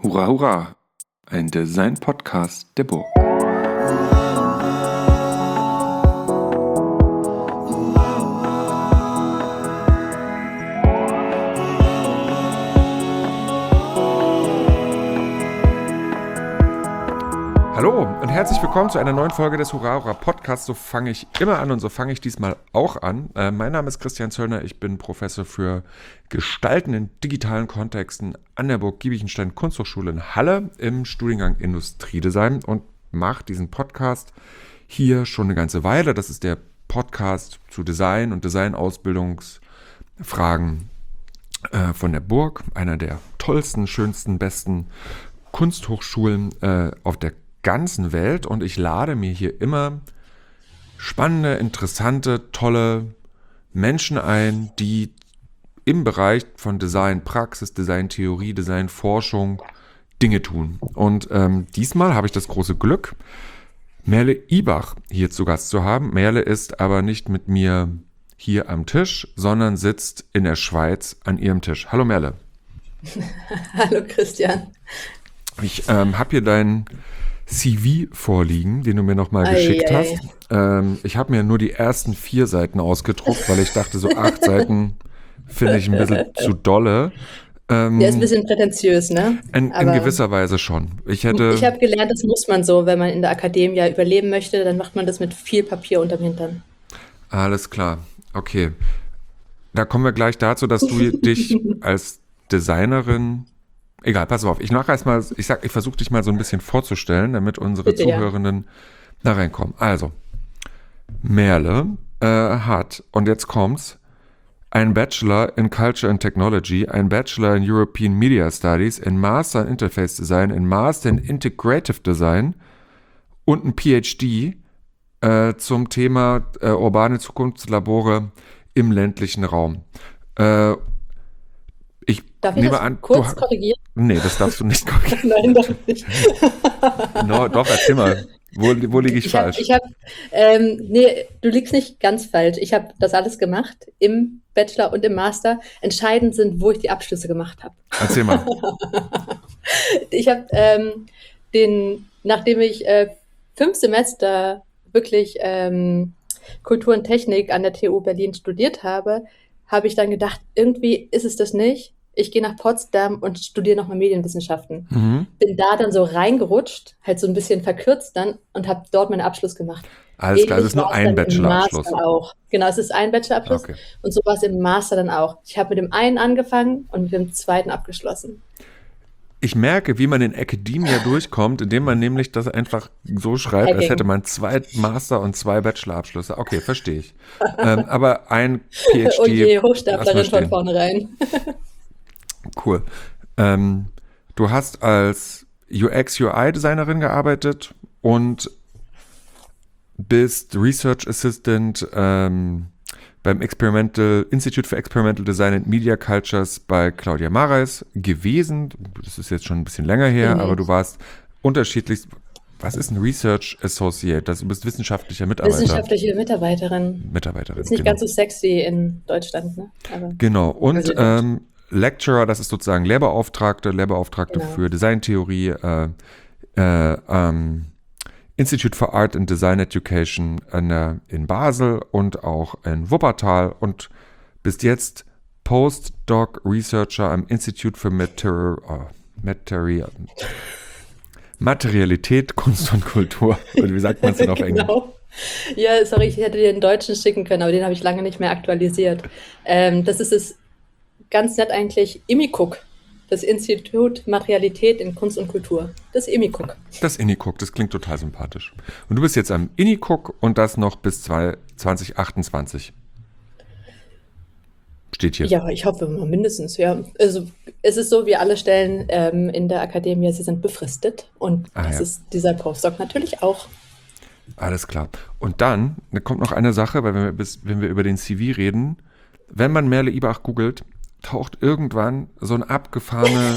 Hurra, hurra! Ein Design-Podcast der Burg. Hallo und herzlich willkommen zu einer neuen Folge des Hurra, hurra Podcasts. So fange ich immer an und so fange ich diesmal auch an. Mein Name ist Christian Zöllner, ich bin Professor für Gestalten in digitalen Kontexten an der Burg Giebichenstein Kunsthochschule in Halle im Studiengang Industriedesign und mache diesen Podcast hier schon eine ganze Weile. Das ist der Podcast zu Design und Designausbildungsfragen von der Burg, einer der tollsten, schönsten, besten Kunsthochschulen auf der ganzen Welt, und ich lade mir hier immer spannende, interessante, tolle Menschen ein, die im Bereich von Designpraxis, Designtheorie, Designforschung Dinge tun. Und diesmal habe ich das große Glück, Merle Ibach hier zu Gast zu haben. Merle ist aber nicht mit mir hier am Tisch, sondern sitzt in der Schweiz an ihrem Tisch. Hallo Merle. Hallo Christian. Ich habe hier dein CV vorliegen, den du mir nochmal geschickt hast. Ich habe mir nur die ersten 4 Seiten ausgedruckt, weil ich dachte, so 8 Seiten finde ich ein bisschen zu dolle. Der ist ein bisschen prätentiös, ne? In gewisser Weise schon. Ich habe gelernt, das muss man so, wenn man in der Akademie überleben möchte, dann macht man das mit viel Papier unterm Hintern. Alles klar, okay. Da kommen wir gleich dazu, dass du dich als Designerin... Egal, pass auf. Ich versuche dich mal so ein bisschen vorzustellen, damit unsere Zuhörenden da reinkommen. Also, Merle hat, und jetzt kommt's, einen Bachelor in Culture and Technology, einen Bachelor in European Media Studies, einen Master in Interface Design, einen Master in Integrative Design und einen PhD zum Thema urbane Zukunftslabore im ländlichen Raum. Darf ich das kurz korrigieren? Nee, das darfst du nicht korrigieren. Nein, doch nicht. No, doch, erzähl mal. Wo liege ich falsch? Nee, du liegst nicht ganz falsch. Ich habe das alles gemacht, im Bachelor und im Master. Entscheidend sind, wo ich die Abschlüsse gemacht habe. Erzähl mal. Ich habe nachdem ich 5 Semester wirklich Kultur und Technik an der TU Berlin studiert habe ich dann gedacht, irgendwie ist es das nicht. Ich gehe nach Potsdam und studiere nochmal Medienwissenschaften. Bin da dann so reingerutscht, halt so ein bisschen verkürzt dann, und habe dort meinen Abschluss gemacht. Alles klar, es ist nur ein Bachelorabschluss. Auch. Genau, es ist ein Bachelorabschluss. Okay. Und so war es im Master dann auch. Ich habe mit dem einen angefangen und mit dem zweiten abgeschlossen. Ich merke, wie man in Academia durchkommt, indem man nämlich das einfach so schreibt, als hätte man 2 Master- und 2 Bachelorabschlüsse. Okay, verstehe ich. Aber ein PhD... Oh je, Hochstaplerin von vornherein. Cool. Du hast als UX-UI-Designerin gearbeitet und bist Research Assistant beim Institute for Experimental Design and Media Cultures bei Claudia Marais gewesen. Das ist jetzt schon ein bisschen länger her, aber du warst unterschiedlich. Was ist ein Research Associate? Du bist wissenschaftlicher Mitarbeiter. Wissenschaftliche Mitarbeiterin. Ist nicht ganz so sexy in Deutschland, ne? Aber genau. Und Lecturer, das ist sozusagen Lehrbeauftragte genau. Für Designtheorie, Institute for Art and Design Education in Basel und auch in Wuppertal, und bist jetzt Postdoc Researcher am Institute for Materialität, Kunst und Kultur. Oder wie sagt man es denn auf Englisch? Genau. Ja, sorry, ich hätte dir den Deutschen schicken können, aber den habe ich lange nicht mehr aktualisiert. Das ist es ganz nett eigentlich, IMICUC. Das Institut Materialität in Kunst und Kultur. Das IMICUC. Das INICUC, das klingt total sympathisch. Und du bist jetzt am INICUC und das noch bis 2028. Steht hier. Ja, ich hoffe mal mindestens, ja. Also es ist so, wie alle Stellen in der Akademie, sie sind befristet. Und das ist dieser Postdoc natürlich auch. Alles klar. Und dann kommt noch eine Sache, weil wenn wir über den CV reden, wenn man Merle Ibach googelt, taucht irgendwann so ein abgefahrene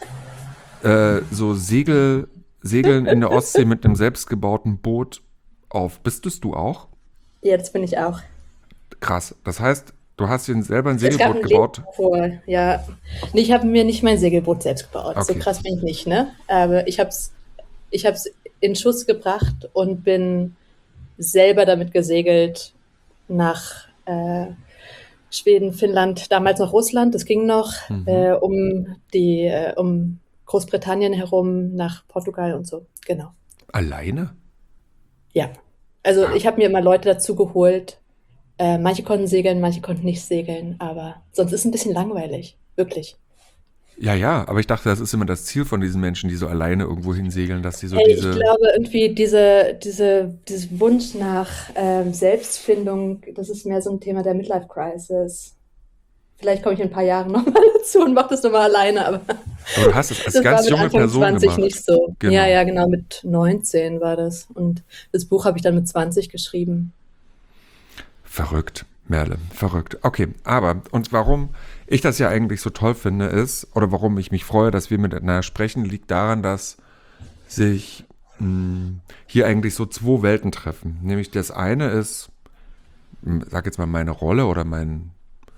so Segeln in der Ostsee mit einem selbstgebauten Boot auf. Bist du auch? Ja, das bin ich auch. Krass. Das heißt, Du hast dir selber ein Es gab Segelboot ein gebaut? Leben vor, ja. Nee, ich habe mir nicht mein Segelboot selbst gebaut. So Okay. krass bin ich nicht, ne? Aber ich hab's in Schuss gebracht und bin selber damit gesegelt nach Schweden, Finnland, damals noch Russland, das ging noch, Mhm. um Großbritannien herum, nach Portugal und so. Genau. Alleine? Ja. Also Ah. ich habe mir immer Leute dazu geholt. Manche konnten segeln, manche konnten nicht segeln, aber sonst ist es ein bisschen langweilig. Wirklich. Ja, ja, aber ich dachte, das ist immer das Ziel von diesen Menschen, die so alleine irgendwo hinsegeln, dass sie so Hey, ich diese. glaube irgendwie dieses Wunsch nach Selbstfindung, das ist mehr so ein Thema der Midlife Crisis. Vielleicht komme ich in ein paar Jahren nochmal dazu und mache das nochmal alleine, aber Aber du hast es als das war ganz mit junge Anfang Person 20 gemacht. nicht so. Ja, Genau. ja, genau, mit 19 war das. Und das Buch habe ich dann mit 20 geschrieben. Verrückt, Merle, verrückt. Okay, aber und warum ich das ja eigentlich so toll finde ist, oder warum ich mich freue, dass wir miteinander sprechen, liegt daran, dass sich hier eigentlich so zwei Welten treffen. Nämlich das eine ist, sag jetzt mal meine Rolle oder mein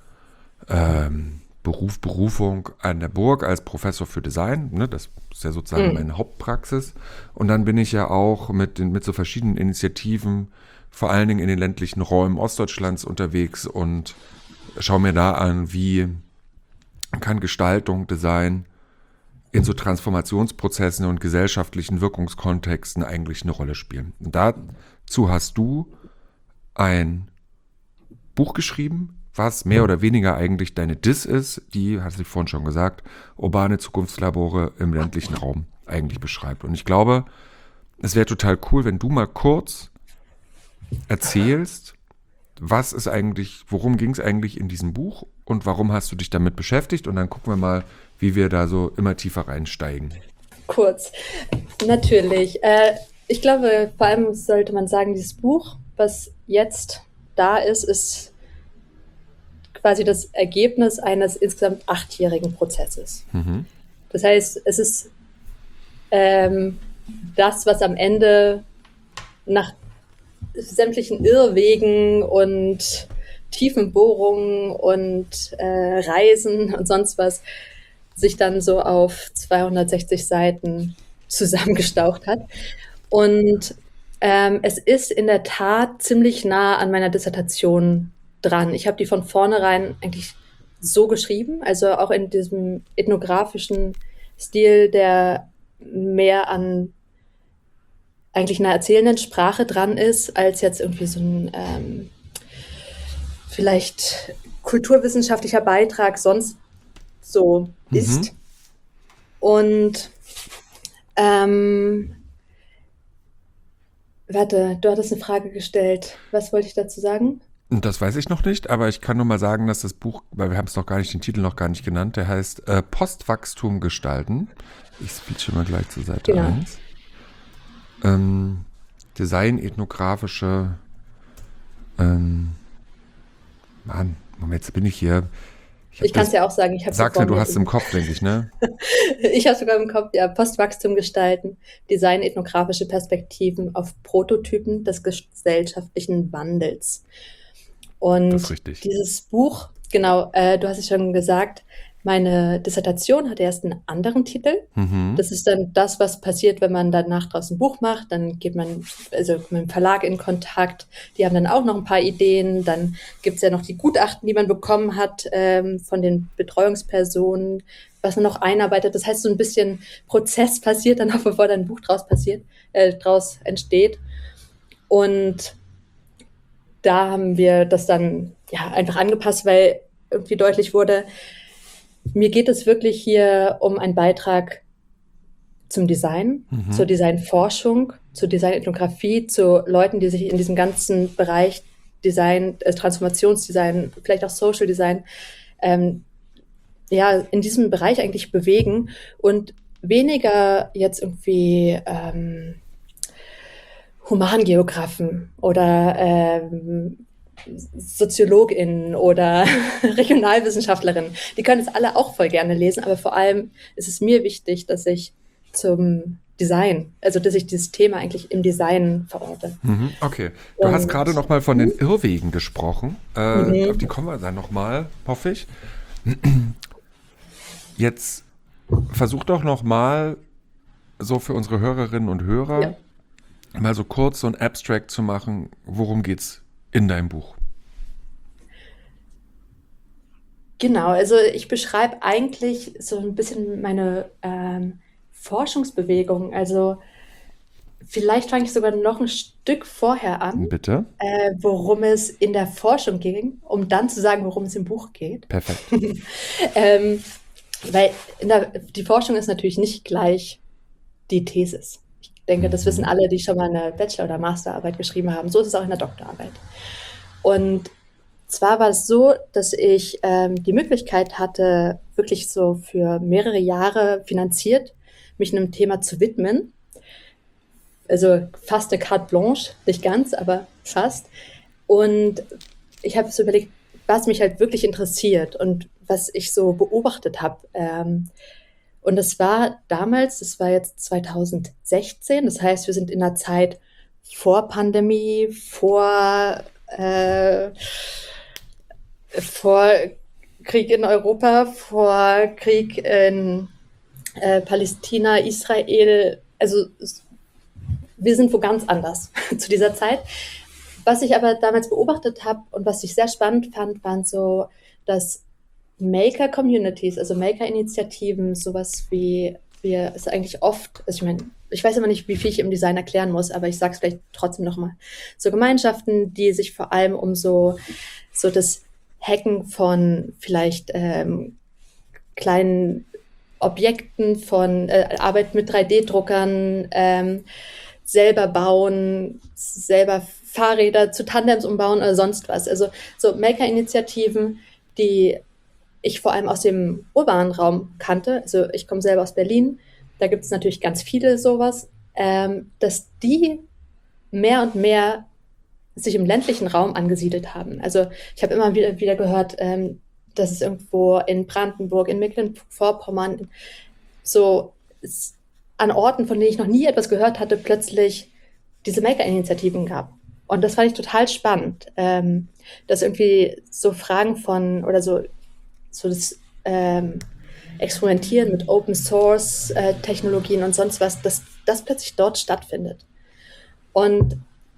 Berufung an der Burg als Professor für Design. Ne? Das ist ja sozusagen Mhm. meine Hauptpraxis. Und dann bin ich ja auch mit so verschiedenen Initiativen, vor allen Dingen in den ländlichen Räumen Ostdeutschlands unterwegs und schaue mir da an, wie kann Gestaltung, Design in so Transformationsprozessen und gesellschaftlichen Wirkungskontexten eigentlich eine Rolle spielen. Und dazu hast du ein Buch geschrieben, was mehr oder weniger eigentlich deine Diss ist, die, hatte ich vorhin schon gesagt, urbane Zukunftslabore im ländlichen Raum eigentlich beschreibt. Und ich glaube, es wäre total cool, wenn du mal kurz erzählst, was ist eigentlich, worum ging es eigentlich in diesem Buch und warum hast du dich damit beschäftigt? Und dann gucken wir mal, wie wir da so immer tiefer reinsteigen. Kurz. Natürlich. Ich glaube, vor allem sollte man sagen, dieses Buch, was jetzt da ist quasi das Ergebnis eines insgesamt 8-jährigen Prozesses. Mhm. Das heißt, es ist ähm, das, was am Ende nach sämtlichen Irrwegen und tiefen Bohrungen und Reisen und sonst was sich dann so auf 260 Seiten zusammengestaucht hat. Und es ist in der Tat ziemlich nah an meiner Dissertation dran. Ich habe die von vornherein eigentlich so geschrieben, also auch in diesem ethnografischen Stil, der mehr an eigentlich einer erzählenden Sprache dran ist, als jetzt irgendwie so ein vielleicht kulturwissenschaftlicher Beitrag sonst so Mhm. ist. Und ähm, warte, du hattest eine Frage gestellt. Was wollte ich dazu sagen? Und das weiß ich noch nicht, aber ich kann nur mal sagen, dass das Buch, weil wir haben es noch gar nicht, den Titel noch gar nicht genannt, der heißt Postwachstum gestalten. Ich switche mal gleich zur Seite Genau. 1. Design, ethnografische, ähm, Mann, Moment, jetzt bin ich hier. Ich habe Ich kann es das, ja auch sagen, ich habe es ja sag's vor mir, du mir. hast es im Kopf, denke ich, ne? Ich habe sogar im Kopf, ja, Postwachstum gestalten, Design, ethnografische Perspektiven auf Prototypen des gesellschaftlichen Wandels. Das ist Und richtig. dieses Buch, genau, du hast es schon gesagt, meine Dissertation hat erst einen anderen Titel. Mhm. Das ist dann das, was passiert, wenn man danach draußen ein Buch macht. Dann geht man also mit dem Verlag in Kontakt. Die haben dann auch noch ein paar Ideen. Dann gibt es ja noch die Gutachten, die man bekommen hat von den Betreuungspersonen, was man noch einarbeitet. Das heißt, so ein bisschen Prozess passiert dann auch, bevor dann ein Buch draus entsteht. Und da haben wir das dann ja einfach angepasst, weil irgendwie deutlich wurde, mir geht es wirklich hier um einen Beitrag zum Design, zur Mhm. Designforschung, zur Designethnographie, zu Leuten, die sich in diesem ganzen Bereich Design, Transformationsdesign, vielleicht auch Social Design, ähm, ja, in diesem Bereich eigentlich bewegen und weniger jetzt irgendwie Humangeografen oder SoziologInnen oder Regionalwissenschaftlerinnen. Die können es alle auch voll gerne lesen, aber vor allem ist es mir wichtig, dass ich zum Design, also dass ich dieses Thema eigentlich im Design verorte. Okay. Du hast Und gerade noch mal von den Irrwegen gesprochen. Auf die mhm, kommen wir dann noch mal, hoffe ich. Jetzt versuch doch noch mal so für unsere Hörerinnen und Hörer ja, mal so kurz so ein Abstract zu machen. Worum geht's in deinem Buch? genau. Also ich beschreibe eigentlich so ein bisschen meine Forschungsbewegung. Also vielleicht fange ich sogar noch ein Stück vorher an, Bitte? worum es in der Forschung ging, um dann zu sagen, worum es im Buch geht. Perfekt. Ähm, weil die Forschung ist natürlich nicht gleich die Thesis. Ich denke, das wissen Mhm. alle, die schon mal eine Bachelor- oder Masterarbeit geschrieben haben. So ist es auch in der Doktorarbeit. Und zwar war es so, dass ich die Möglichkeit hatte, wirklich so für mehrere Jahre finanziert, mich einem Thema zu widmen. Also fast eine carte blanche, nicht ganz, aber fast. Und ich habe so überlegt, was mich halt wirklich interessiert und was ich so beobachtet habe. Und das war damals, das war jetzt 2016, das heißt, wir sind in einer Zeit vor Pandemie, vor Krieg in Europa, vor Krieg in Palästina, Israel. Also wir sind wo ganz anders zu dieser Zeit. Was ich aber damals beobachtet habe und was ich sehr spannend fand, waren so, dass Maker-Communities, also Maker-Initiativen, sowas wie wir es eigentlich oft, also ich meine, ich weiß immer nicht, wie viel ich im Design erklären muss, aber ich sage es vielleicht trotzdem nochmal. So Gemeinschaften, die sich vor allem um so das Hacken von vielleicht kleinen Objekten, von Arbeit mit 3D-Druckern, selber bauen, selber Fahrräder zu Tandems umbauen oder sonst was. Also so Maker-Initiativen, die ich vor allem aus dem urbanen Raum kannte. Also ich komme selber aus Berlin, da gibt es natürlich ganz viele sowas, dass die mehr und mehr sich im ländlichen Raum angesiedelt haben. Also ich habe immer wieder gehört, dass es irgendwo in Brandenburg, in Mecklenburg-Vorpommern so an Orten, von denen ich noch nie etwas gehört hatte, plötzlich diese Maker-Initiativen gab. Und das fand ich total spannend, dass irgendwie so Fragen von oder so das Experimentieren mit Open Source Technologien und sonst was, dass das plötzlich dort stattfindet. Und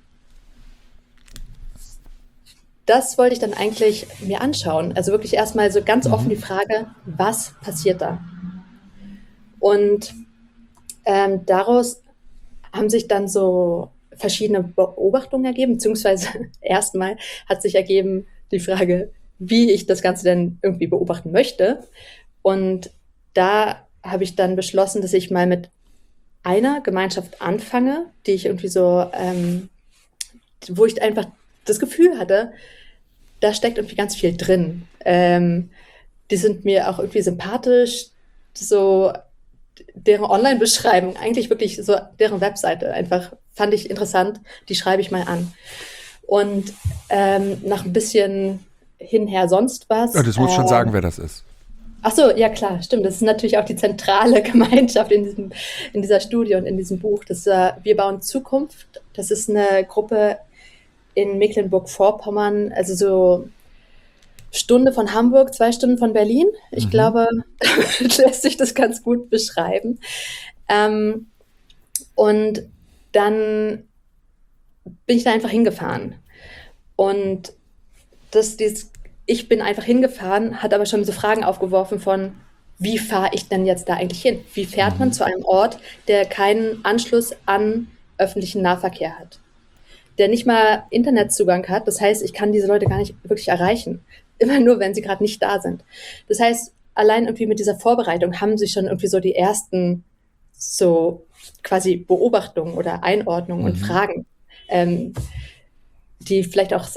das wollte ich dann eigentlich mir anschauen. Also wirklich erstmal so ganz offen die Mhm. Frage, was passiert da? Und daraus haben sich dann so verschiedene Beobachtungen ergeben, beziehungsweise erstmal hat sich ergeben die Frage, wie ich das Ganze denn irgendwie beobachten möchte. Und da habe ich dann beschlossen, dass ich mal mit einer Gemeinschaft anfange, die ich irgendwie so, wo ich einfach das Gefühl hatte, da steckt irgendwie ganz viel drin. Die sind mir auch irgendwie sympathisch, so deren Online-Beschreibung, eigentlich wirklich so deren Webseite einfach fand ich interessant, die schreibe ich mal an. Und nach ein bisschen hinher sonst Ja, was. das muss schon sagen, wer das ist. Ach so, ja klar, stimmt. Das ist natürlich auch die zentrale Gemeinschaft in dieser Studie und in diesem Buch. Das Wir bauen Zukunft. Das ist eine Gruppe in Mecklenburg-Vorpommern, also so Stunde von Hamburg, 2 Stunden von Berlin. Ich Mhm. glaube, lässt sich das ganz gut beschreiben. Ähm, und dann bin ich da einfach hingefahren. Und ich bin einfach hingefahren, hat aber schon so Fragen aufgeworfen von, wie fahre ich denn jetzt da eigentlich hin? Wie fährt man Mhm. zu einem Ort, der keinen Anschluss an öffentlichen Nahverkehr hat? Der nicht mal Internetzugang hat. Das heißt, ich kann diese Leute gar nicht wirklich erreichen. Immer nur, wenn sie gerade nicht da sind. Das heißt, allein irgendwie mit dieser Vorbereitung haben sich schon irgendwie so die ersten so quasi Beobachtungen oder Einordnungen und Mhm. Fragen, ähm, die vielleicht auch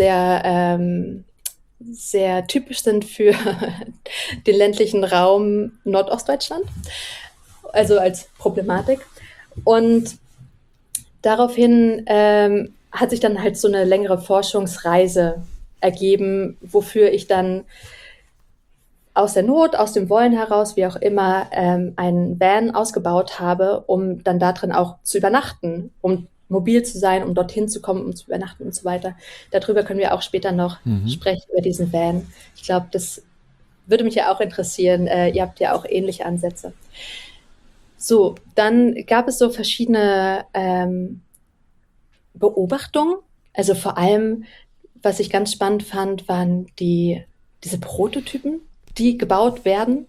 sehr typisch sind für den ländlichen Raum Nordostdeutschland, also als Problematik. Und daraufhin hat sich dann halt so eine längere Forschungsreise ergeben, wofür ich dann aus der Not, aus dem Wollen heraus, wie auch immer, einen Van ausgebaut habe, um dann da drin auch zu übernachten, um mobil zu sein, um dorthin zu kommen, um zu übernachten und so weiter. Darüber können wir auch später noch sprechen, über diesen Van. Ich glaube, das würde mich ja auch interessieren. Ihr habt ja auch ähnliche Ansätze. So, dann gab es so verschiedene Beobachtungen. Also vor allem, was ich ganz spannend fand, waren diese Prototypen, die gebaut werden.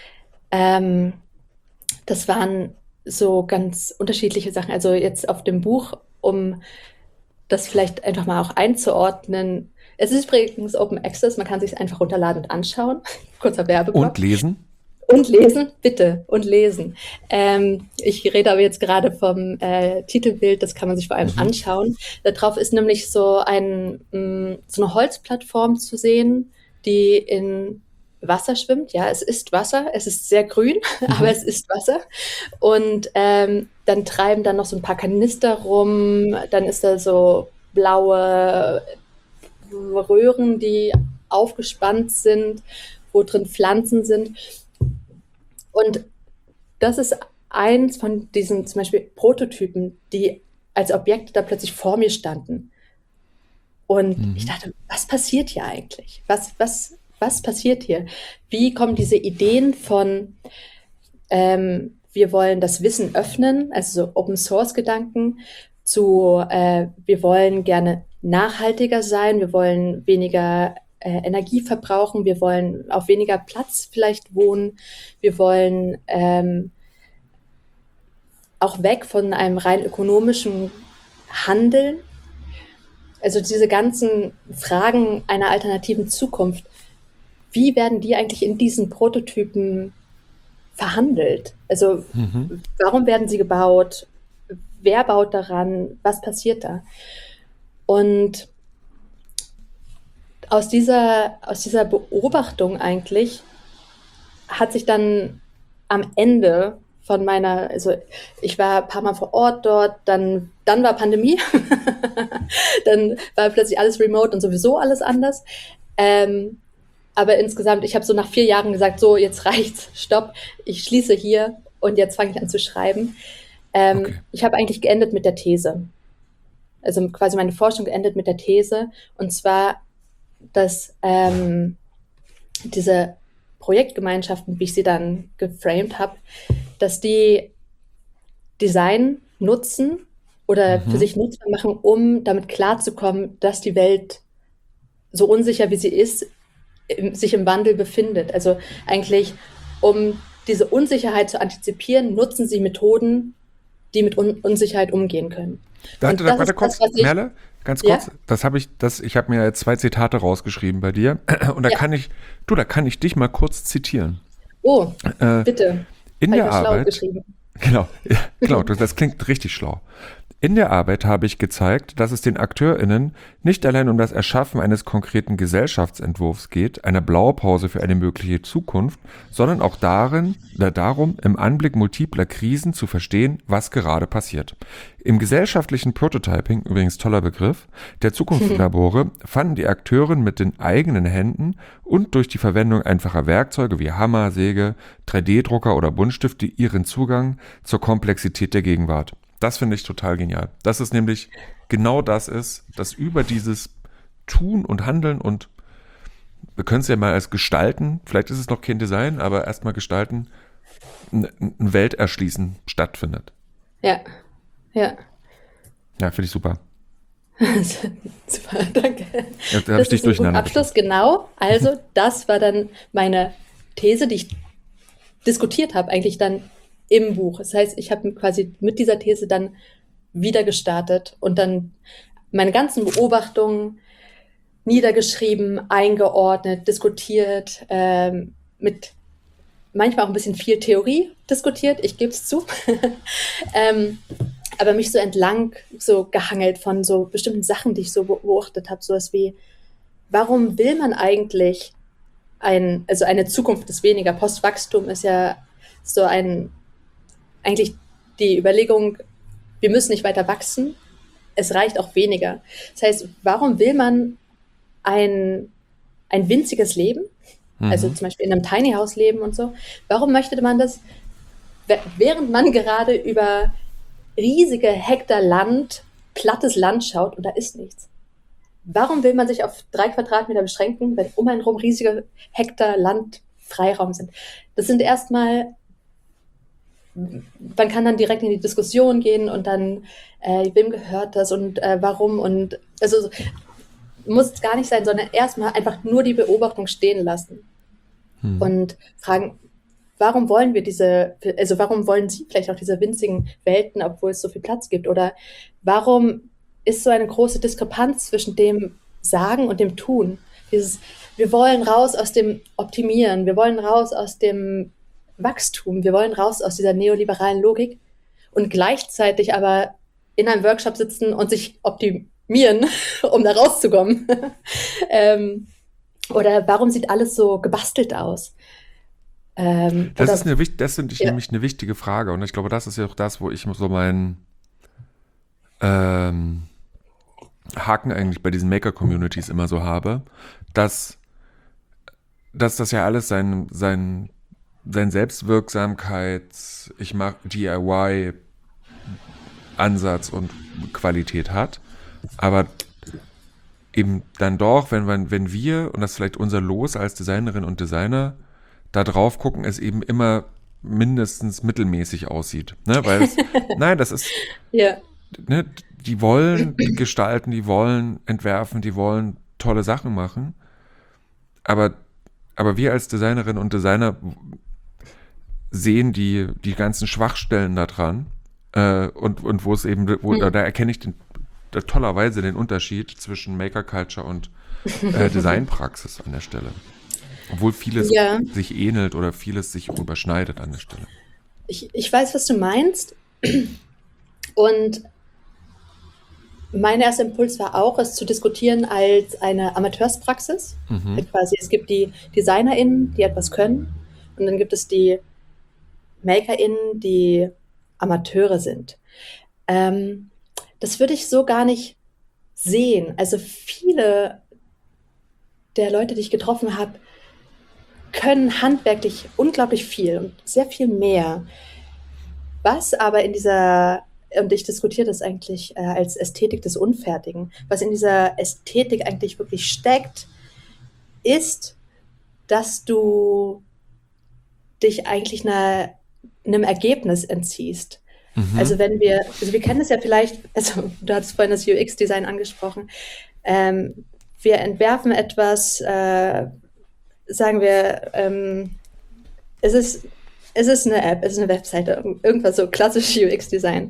Das waren so ganz unterschiedliche Sachen. Also jetzt auf dem Buch, um das vielleicht einfach mal auch einzuordnen. Es ist übrigens Open Access, man kann sich es einfach runterladen und anschauen. Kurzer Werbeblock. Und lesen? Und lesen, bitte, und lesen. Ich rede aber jetzt gerade vom Titelbild, das kann man sich vor allem anschauen. Darauf ist nämlich so eine Holzplattform zu sehen, die in Wasser schwimmt. Ja, es ist Wasser, es ist sehr grün, aber es ist Wasser. Und dann treiben da noch so ein paar Kanister rum, dann ist da so blaue Röhren, die aufgespannt sind, wo drin Pflanzen sind. Und das ist eins von diesen zum Beispiel Prototypen, die als Objekte da plötzlich vor mir standen. Und ich dachte, was passiert hier eigentlich? Was passiert hier? Wie kommen diese Ideen von, wir wollen das Wissen öffnen, also so Open-Source-Gedanken, zu, wir wollen gerne nachhaltiger sein, wir wollen weniger Energie verbrauchen, wir wollen auf weniger Platz vielleicht wohnen, wir wollen auch weg von einem rein ökonomischen Handeln. Also diese ganzen Fragen einer alternativen Zukunft, wie werden die eigentlich in diesen Prototypen verhandelt? Also warum werden sie gebaut? Wer baut daran? Was passiert da? Und aus dieser Beobachtung eigentlich hat sich dann am Ende von also ich war ein paar Mal vor Ort dort, dann war Pandemie, dann war plötzlich alles remote und sowieso alles anders. Aber insgesamt, ich habe so nach 4 Jahren gesagt, so jetzt reicht's, stopp, ich schließe hier und jetzt fange ich an zu schreiben. Okay. Ich habe eigentlich geendet mit der These. Also quasi meine Forschung geendet mit der These, und zwar, dass diese Projektgemeinschaften, wie ich sie dann geframed habe, dass die Design nutzen oder für sich nutzbar machen, um damit klarzukommen, dass die Welt so unsicher, wie sie ist, sich im Wandel befindet. Also eigentlich, um diese Unsicherheit zu antizipieren, nutzen sie Methoden, die mit Unsicherheit umgehen können. Warte kurz, Merle, ganz kurz. Ja? Ich habe mir jetzt 2 Zitate rausgeschrieben bei dir und da kann ich dich mal kurz zitieren. Oh, bitte. In der Arbeit. Genau, das klingt richtig schlau. In der Arbeit habe ich gezeigt, dass es den AkteurInnen nicht allein um das Erschaffen eines konkreten Gesellschaftsentwurfs geht, einer Blaupause für eine mögliche Zukunft, sondern auch darum, im Anblick multipler Krisen zu verstehen, was gerade passiert. Im gesellschaftlichen Prototyping, übrigens toller Begriff, der Zukunftslabore fanden die Akteurinnen mit den eigenen Händen und durch die Verwendung einfacher Werkzeuge wie Hammer, Säge, 3D-Drucker oder Buntstifte ihren Zugang zur Komplexität der Gegenwart. Das finde ich total genial. Dass es nämlich genau das ist, dass über dieses Tun und Handeln und wir können es ja mal als Gestalten, vielleicht ist es noch kein Design, aber erstmal Gestalten, ein Welterschließen stattfindet. Ja. Ja, finde ich super. Super, danke. Ja, da habe ich dich durcheinander. Abschluss, genau. Also, das war dann meine These, die ich diskutiert habe, eigentlich dann im Buch. Das heißt, ich habe quasi mit dieser These dann wieder gestartet und dann meine ganzen Beobachtungen niedergeschrieben, eingeordnet, diskutiert, mit manchmal auch ein bisschen viel Theorie diskutiert, ich gebe es zu, aber mich so entlang so gehangelt von so bestimmten Sachen, die ich so beobachtet habe, sowas wie, warum will man eigentlich also eine Zukunft des weniger? Postwachstum ist ja so eigentlich die Überlegung, wir müssen nicht weiter wachsen, es reicht auch weniger. Das heißt, warum will man ein winziges Leben also zum Beispiel in einem Tiny House leben und so. Warum möchte man das, während man gerade über riesige Hektar Land, plattes Land schaut und da ist nichts? Warum will man sich auf 3 Quadratmeter beschränken, wenn um einen herum riesige Hektar Land Freiraum sind? Das sind erstmal, man kann dann direkt in die Diskussion gehen und dann, wem gehört das und warum und also muss es gar nicht sein, sondern erstmal einfach nur die Beobachtung stehen lassen und fragen, warum wollen wir warum wollen Sie vielleicht auch diese winzigen Welten, obwohl es so viel Platz gibt? Oder warum ist so eine große Diskrepanz zwischen dem Sagen und dem Tun? Wir wollen raus aus dem Optimieren, wir wollen raus aus dem Wachstum, wir wollen raus aus dieser neoliberalen Logik und gleichzeitig aber in einem Workshop sitzen und sich optimieren, um da rauszukommen. Oder warum sieht alles so gebastelt aus? Das finde ich nämlich eine wichtige Frage. Und ich glaube, das ist ja auch das, wo ich so meinen Haken eigentlich bei diesen Maker-Communities immer so habe, dass das ja alles sein Selbstwirksamkeits-, ich mache DIY-Ansatz und Qualität hat. Aber eben dann doch, wenn wir, und das ist vielleicht unser Los als Designerinnen und Designer, da drauf gucken, es eben immer mindestens mittelmäßig aussieht. Ne? Weil das ist, Ja. ne, die wollen gestalten, die wollen entwerfen, die wollen tolle Sachen machen. Aber wir als Designerinnen und Designer sehen die ganzen Schwachstellen da dran. Und wo es eben, da erkenne ich tollerweise den Unterschied zwischen Maker Culture und Designpraxis an der Stelle. Obwohl vieles sich ähnelt oder vieles sich überschneidet an der Stelle. Ich weiß, was du meinst. Und mein erster Impuls war auch, es zu diskutieren als eine Amateurspraxis. Quasi, es gibt die DesignerInnen, die etwas können. Und dann gibt es die MakerInnen, die Amateure sind. Das würde ich so gar nicht sehen. Also viele der Leute, die ich getroffen habe, können handwerklich unglaublich viel und sehr viel mehr. Was aber in dieser, und ich diskutiere das eigentlich als Ästhetik des Unfertigen, was in dieser Ästhetik eigentlich wirklich steckt, ist, dass du dich eigentlich einem Ergebnis entziehst. Also wir kennen es ja vielleicht, also du hattest vorhin das UX-Design angesprochen, wir entwerfen etwas, sagen wir, es ist eine App, es ist eine Webseite, irgendwas so klassisch UX-Design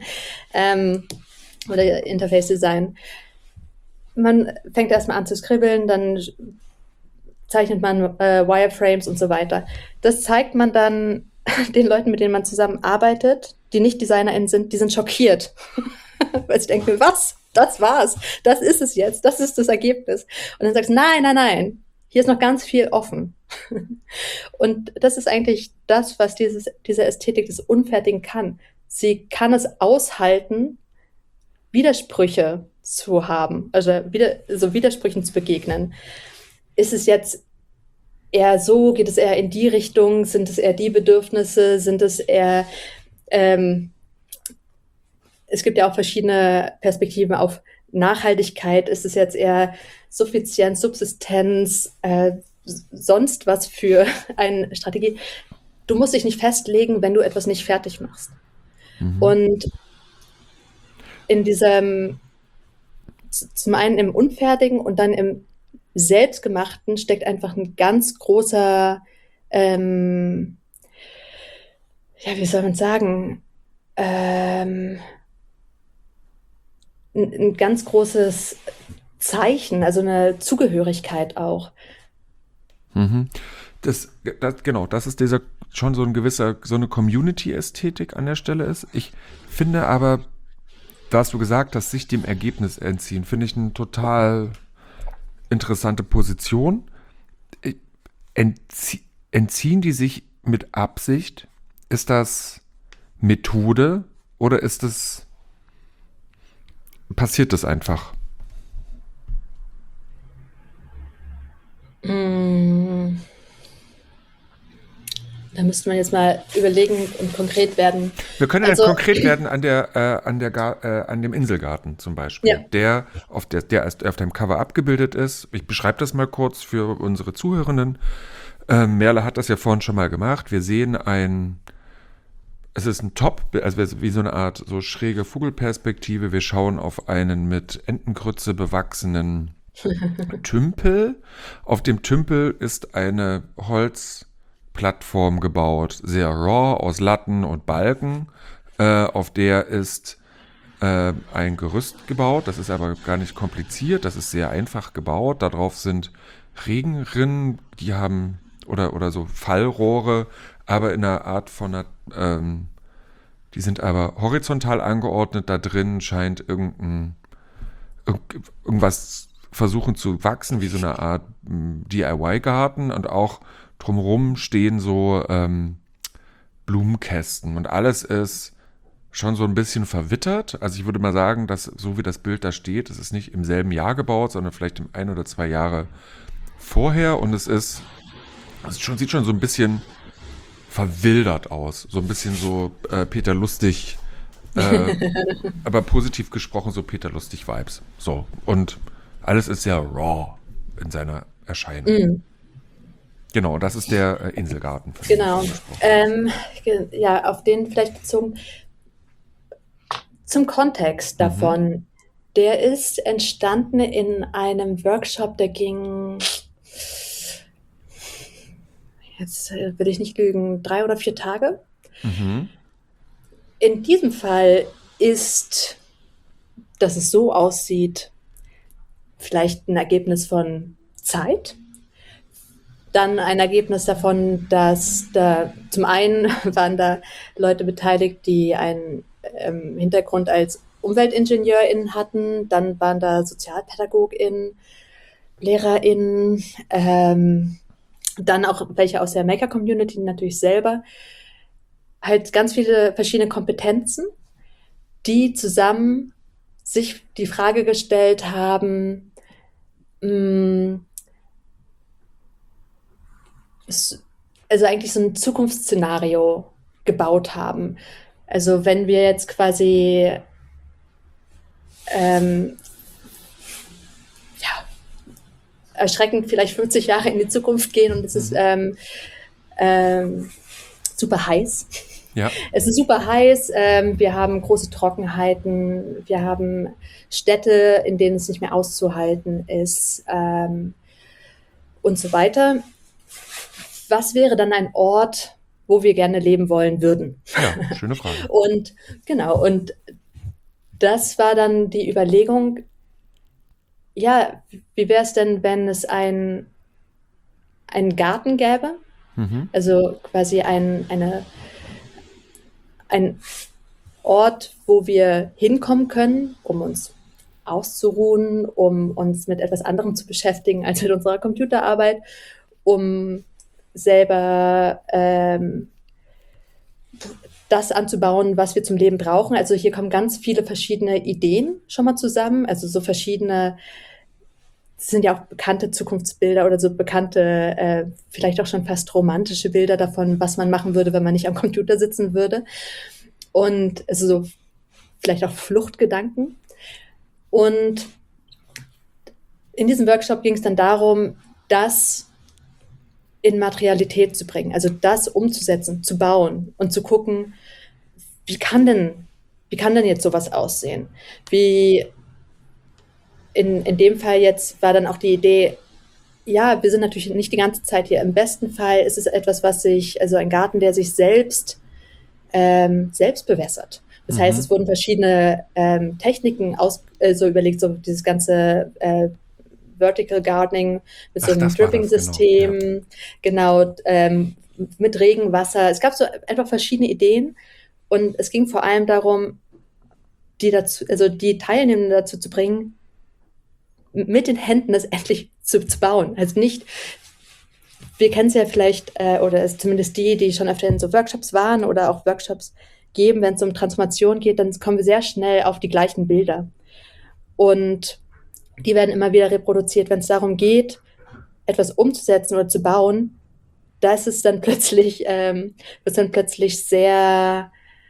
oder Interface-Design. Man fängt erstmal an zu skribbeln, dann zeichnet man Wireframes und so weiter. Das zeigt man dann den Leuten, mit denen man zusammenarbeitet, die nicht DesignerInnen sind, die sind schockiert. Weil sie denken, was? Das war's. Das ist es jetzt. Das ist das Ergebnis. Und dann sagst du, nein. Hier ist noch ganz viel offen. Und das ist eigentlich das, was diese Ästhetik des Unfertigen kann. Sie kann es aushalten, Widersprüche zu haben, also so Widersprüchen zu begegnen. Ist es jetzt eher so, geht es eher in die Richtung, sind es eher die Bedürfnisse, sind es eher, es gibt ja auch verschiedene Perspektiven auf Nachhaltigkeit, ist es jetzt eher Suffizienz, Subsistenz, sonst was für eine Strategie. Du musst dich nicht festlegen, wenn du etwas nicht fertig machst. Und in diesem, zum einen im Unfertigen und dann im Selbstgemachten steckt einfach ein ganz großer, wie soll man sagen, ein ganz großes Zeichen, also eine Zugehörigkeit auch. Das ist schon so eine Community-Ästhetik an der Stelle ist. Ich finde aber, da hast du gesagt, dass sich dem Ergebnis entziehen, finde ich eine total interessante Position. Entziehen die sich mit Absicht? Ist das Methode oder passiert das einfach? Da müsste man jetzt mal überlegen und konkret werden. Wir können Also, dann konkret werden an dem Inselgarten zum ja. Beispiel, der auf dem Cover abgebildet ist. Ich beschreibe das mal kurz für unsere Zuhörenden. Merle hat das ja vorhin schon mal gemacht. Wir sehen es ist ein Top, also wie so eine Art so schräge Vogelperspektive. Wir schauen auf einen mit Entengrütze bewachsenen Tümpel. Auf dem Tümpel ist eine Holzplattform gebaut, sehr raw, aus Latten und Balken. Auf der ist ein Gerüst gebaut. Das ist aber gar nicht kompliziert. Das ist sehr einfach gebaut. Darauf sind Regenrinnen, die haben oder so Fallrohre, aber in einer Art von die sind aber horizontal angeordnet. Da drin scheint irgendwas versuchen zu wachsen, wie so eine Art DIY-Garten, und auch drumherum stehen so Blumenkästen und alles ist schon so ein bisschen verwittert. Also ich würde mal sagen, dass so wie das Bild da steht, es ist nicht im selben Jahr gebaut, sondern vielleicht im 1 oder 2 Jahre vorher, und sieht schon so ein bisschen verwildert aus. So ein bisschen so Peter Lustig, aber positiv gesprochen so Peter Lustig-Vibes. So, und alles ist sehr raw in seiner Erscheinung. Mm, Genau, das ist der Inselgarten, von dem ich genau. vorhin gesprochen habe. Ja, auf den vielleicht bezogen zum Kontext Mhm. davon. Der ist entstanden in einem Workshop, der ging, jetzt will ich nicht lügen, 3 oder 4 Tage. Mhm. In diesem Fall ist, dass es so aussieht, vielleicht ein Ergebnis von Zeit. Dann ein Ergebnis davon, dass da zum einen waren da Leute beteiligt, die einen Hintergrund als UmweltingenieurInnen hatten. Dann waren da SozialpädagogInnen, LehrerInnen, dann auch welche aus der Maker-Community natürlich selber. Halt ganz viele verschiedene Kompetenzen, die zusammen sich die Frage gestellt haben, mh, also eigentlich so ein Zukunftsszenario gebaut haben. Also wenn wir jetzt quasi ähm, ja, erschreckend vielleicht 50 Jahre in die Zukunft gehen und es ist Mhm. ähm, super heiß. Ja. Es ist super heiß, wir haben große Trockenheiten, wir haben Städte, in denen es nicht mehr auszuhalten ist, und so weiter. Was wäre dann ein Ort, wo wir gerne leben wollen würden? Ja, schöne Frage. Und genau, und das war dann die Überlegung, ja, wie wäre es denn, wenn es einen Garten gäbe? Mhm. Also quasi ein Ort, wo wir hinkommen können, um uns auszuruhen, um uns mit etwas anderem zu beschäftigen als mit unserer Computerarbeit, um selber das anzubauen, was wir zum Leben brauchen. Also hier kommen ganz viele verschiedene Ideen schon mal zusammen, also so verschiedene, das sind ja auch bekannte Zukunftsbilder oder so bekannte, vielleicht auch schon fast romantische Bilder davon, was man machen würde, wenn man nicht am Computer sitzen würde. Und also so vielleicht auch Fluchtgedanken. Und in diesem Workshop ging es dann darum, das in Materialität zu bringen, also das umzusetzen, zu bauen und zu gucken, wie kann denn jetzt sowas aussehen? Wie in dem Fall jetzt war dann auch die Idee, ja, wir sind natürlich nicht die ganze Zeit hier. Im besten Fall ist es etwas, also ein Garten, der sich selbst bewässert. Das heißt, Mhm. es wurden verschiedene Techniken so überlegt, so dieses ganze Vertical Gardening mit so Ach, einem das war das, genau. Ja. Dripping-System, genau, mit Regenwasser. Es gab so einfach verschiedene Ideen und es ging vor allem darum, die Teilnehmenden dazu zu bringen, mit den Händen das endlich zu bauen. Also nicht, wir kennen es ja vielleicht, oder zumindest die schon öfter in so Workshops waren oder auch Workshops geben, wenn es um Transformation geht, dann kommen wir sehr schnell auf die gleichen Bilder. Und die werden immer wieder reproduziert, wenn es darum geht, etwas umzusetzen oder zu bauen. da ist es dann plötzlich, wird es dann plötzlich sehr,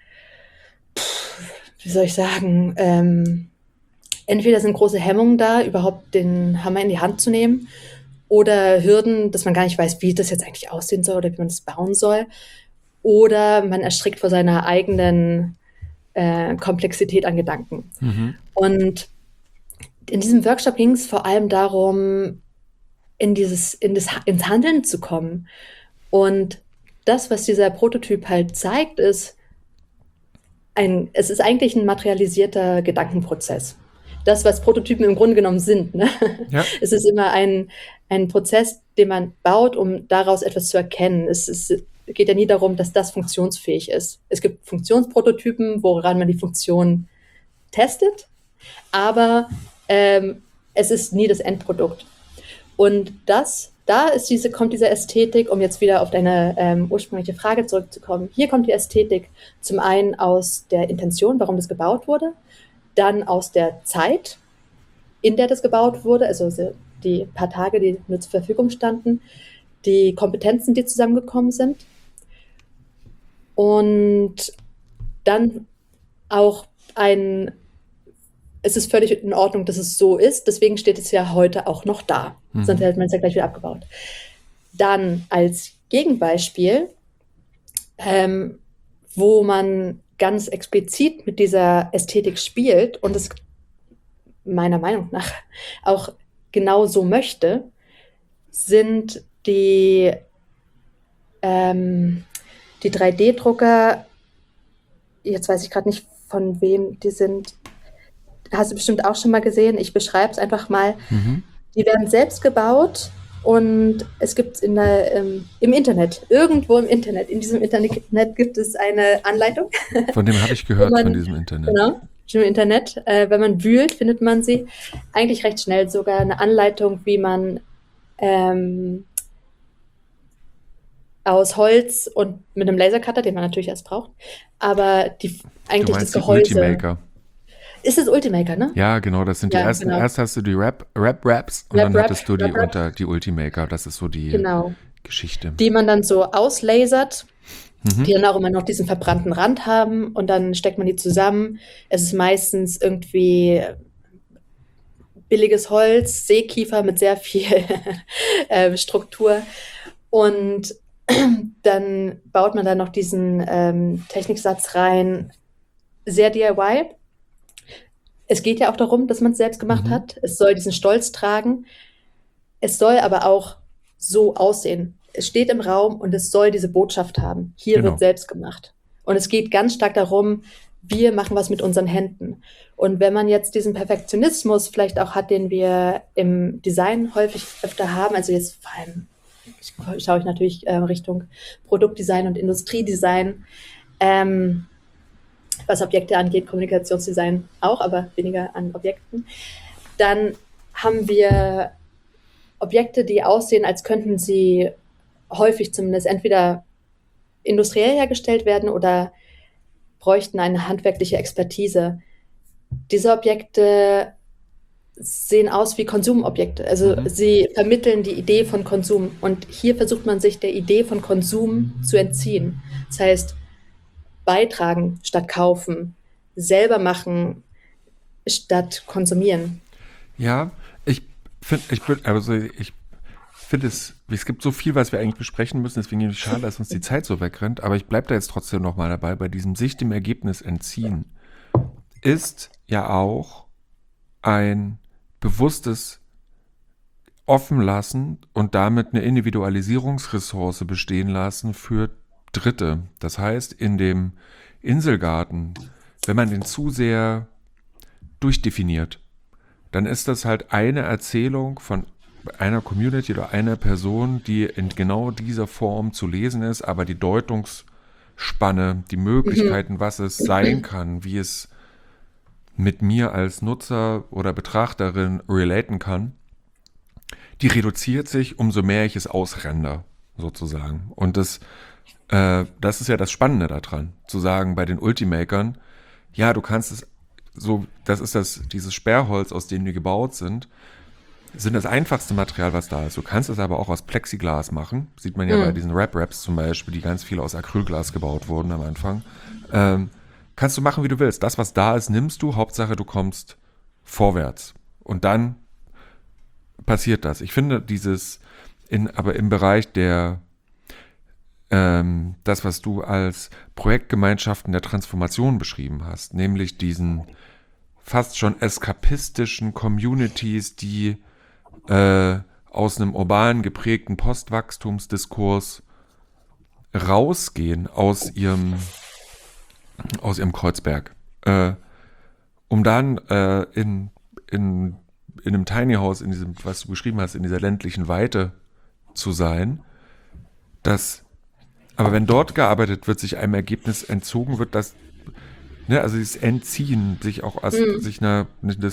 wie soll ich sagen, entweder sind große Hemmungen da, überhaupt den Hammer in die Hand zu nehmen, oder Hürden, dass man gar nicht weiß, wie das jetzt eigentlich aussehen soll oder wie man das bauen soll. Oder man erschrickt vor seiner eigenen Komplexität an Gedanken. Und in diesem Workshop ging es vor allem darum, ins Handeln zu kommen. Und das, was dieser Prototyp halt zeigt, es ist eigentlich ein materialisierter Gedankenprozess. Das, was Prototypen im Grunde genommen sind. Ne? Ja. Es ist immer ein Prozess, den man baut, um daraus etwas zu erkennen. Es geht ja nie darum, dass das funktionsfähig ist. Es gibt Funktionsprototypen, woran man die Funktion testet, aber es ist nie das Endprodukt. Und kommt diese Ästhetik, um jetzt wieder auf deine ursprüngliche Frage zurückzukommen. Hier kommt die Ästhetik zum einen aus der Intention, warum das gebaut wurde, dann aus der Zeit, in der das gebaut wurde, also die paar Tage, die nur zur Verfügung standen, die Kompetenzen, die zusammengekommen sind und dann auch es ist völlig in Ordnung, dass es so ist, deswegen steht es ja heute auch noch da, sonst hätte man es ja gleich wieder abgebaut. Dann als Gegenbeispiel, wo man ganz explizit mit dieser Ästhetik spielt und es meiner Meinung nach auch genau so möchte, sind die 3D-Drucker, jetzt weiß ich gerade nicht, von wem die sind, hast du bestimmt auch schon mal gesehen, ich beschreibe es einfach mal. Die werden selbst gebaut und es gibt im Internet, irgendwo im Internet, in diesem Internet gibt es eine Anleitung. Von dem habe ich gehört, von diesem Internet. Genau, im Internet. Wenn man wühlt, findet man sie. Eigentlich recht schnell sogar eine Anleitung, wie man aus Holz und mit einem Lasercutter, den man natürlich erst braucht, aber eigentlich das Gehäuse. Ultimaker. Ist das Ultimaker, ne? Ja, genau, das sind die ersten. Genau. Erst hast du die Wraps und dann hattest du die Ultimaker. Das ist so die Geschichte. Die man dann so auslasert, die dann auch immer noch diesen verbrannten Rand haben und dann steckt man die zusammen. Es ist meistens irgendwie billiges Holz, Seekiefer mit sehr viel Struktur und dann baut man da noch diesen Techniksatz rein. Sehr DIY. Es geht ja auch darum, dass man es selbst gemacht hat. Es soll diesen Stolz tragen. Es soll aber auch so aussehen. Es steht im Raum und es soll diese Botschaft haben. Hier wird selbst gemacht. Und es geht ganz stark darum, wir machen was mit unseren Händen. Und wenn man jetzt diesen Perfektionismus vielleicht auch hat, den wir im Design häufig öfter haben, also jetzt vor allem schaue ich natürlich Richtung Produktdesign und Industriedesign, was Objekte angeht, Kommunikationsdesign auch, aber weniger an Objekten. Dann haben wir Objekte, die aussehen, als könnten sie häufig zumindest entweder industriell hergestellt werden oder bräuchten eine handwerkliche Expertise. Diese Objekte sehen aus wie Konsumobjekte. Also sie vermitteln die Idee von Konsum. Und hier versucht man sich der Idee von Konsum zu entziehen. Das heißt, beitragen statt kaufen, selber machen statt konsumieren. Ja, ich finde es gibt so viel, was wir eigentlich besprechen müssen, deswegen ist es schade, dass uns die Zeit so wegrennt, aber ich bleibe da jetzt trotzdem nochmal dabei, bei diesem sich dem Ergebnis entziehen ist ja auch ein bewusstes Offenlassen und damit eine Individualisierungsressource bestehen lassen für Dritte. Das heißt, in dem Inselgarten, wenn man den zu sehr durchdefiniert, dann ist das halt eine Erzählung von einer Community oder einer Person, die in genau dieser Form zu lesen ist, aber die Deutungsspanne, die Möglichkeiten, was es sein kann, wie es mit mir als Nutzer oder Betrachterin relaten kann, die reduziert sich, umso mehr ich es ausrender, sozusagen. Und das ist ja das Spannende daran, zu sagen, bei den Ultimakern, ja, du kannst es so, das ist dieses Sperrholz, aus dem die gebaut sind. sind das einfachste Material, was da ist. Du kannst es aber auch aus Plexiglas machen. Sieht man ja bei diesen Rap-Raps zum Beispiel, die ganz viel aus Acrylglas gebaut wurden am Anfang. Kannst du machen, wie du willst. Das, was da ist, nimmst du. Hauptsache, du kommst vorwärts. Und dann passiert das. Ich finde aber im Bereich das, was du als Projektgemeinschaften der Transformation beschrieben hast, nämlich diesen fast schon eskapistischen Communities, die aus einem urban geprägten Postwachstumsdiskurs rausgehen aus ihrem Kreuzberg, um dann in einem Tiny House, in diesem, was du beschrieben hast, in dieser ländlichen Weite zu sein, aber wenn dort gearbeitet wird, sich einem Ergebnis entzogen wird, also dieses Entziehen, sich auch sich einer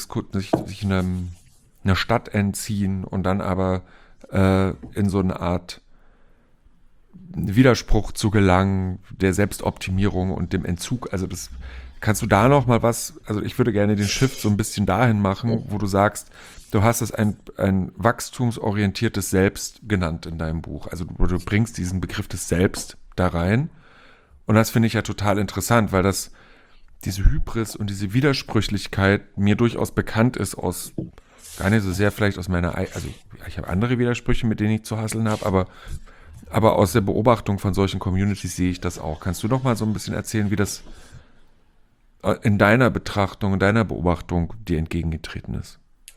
Stadt entziehen und dann aber in so eine Art Widerspruch zu gelangen, der Selbstoptimierung und dem Entzug. Also kannst du da noch mal also ich würde gerne den Shift so ein bisschen dahin machen, wo du sagst, du hast es ein wachstumsorientiertes Selbst genannt in deinem Buch. Also du bringst diesen Begriff des Selbst da rein. Und das finde ich ja total interessant, weil diese Hybris und diese Widersprüchlichkeit mir durchaus bekannt ist gar nicht so sehr vielleicht aus also ich habe andere Widersprüche, mit denen ich zu hasseln habe, aber aus der Beobachtung von solchen Communities sehe ich das auch. Kannst du noch mal so ein bisschen erzählen, wie das in deiner Betrachtung, in deiner Beobachtung dir entgegengetreten ist?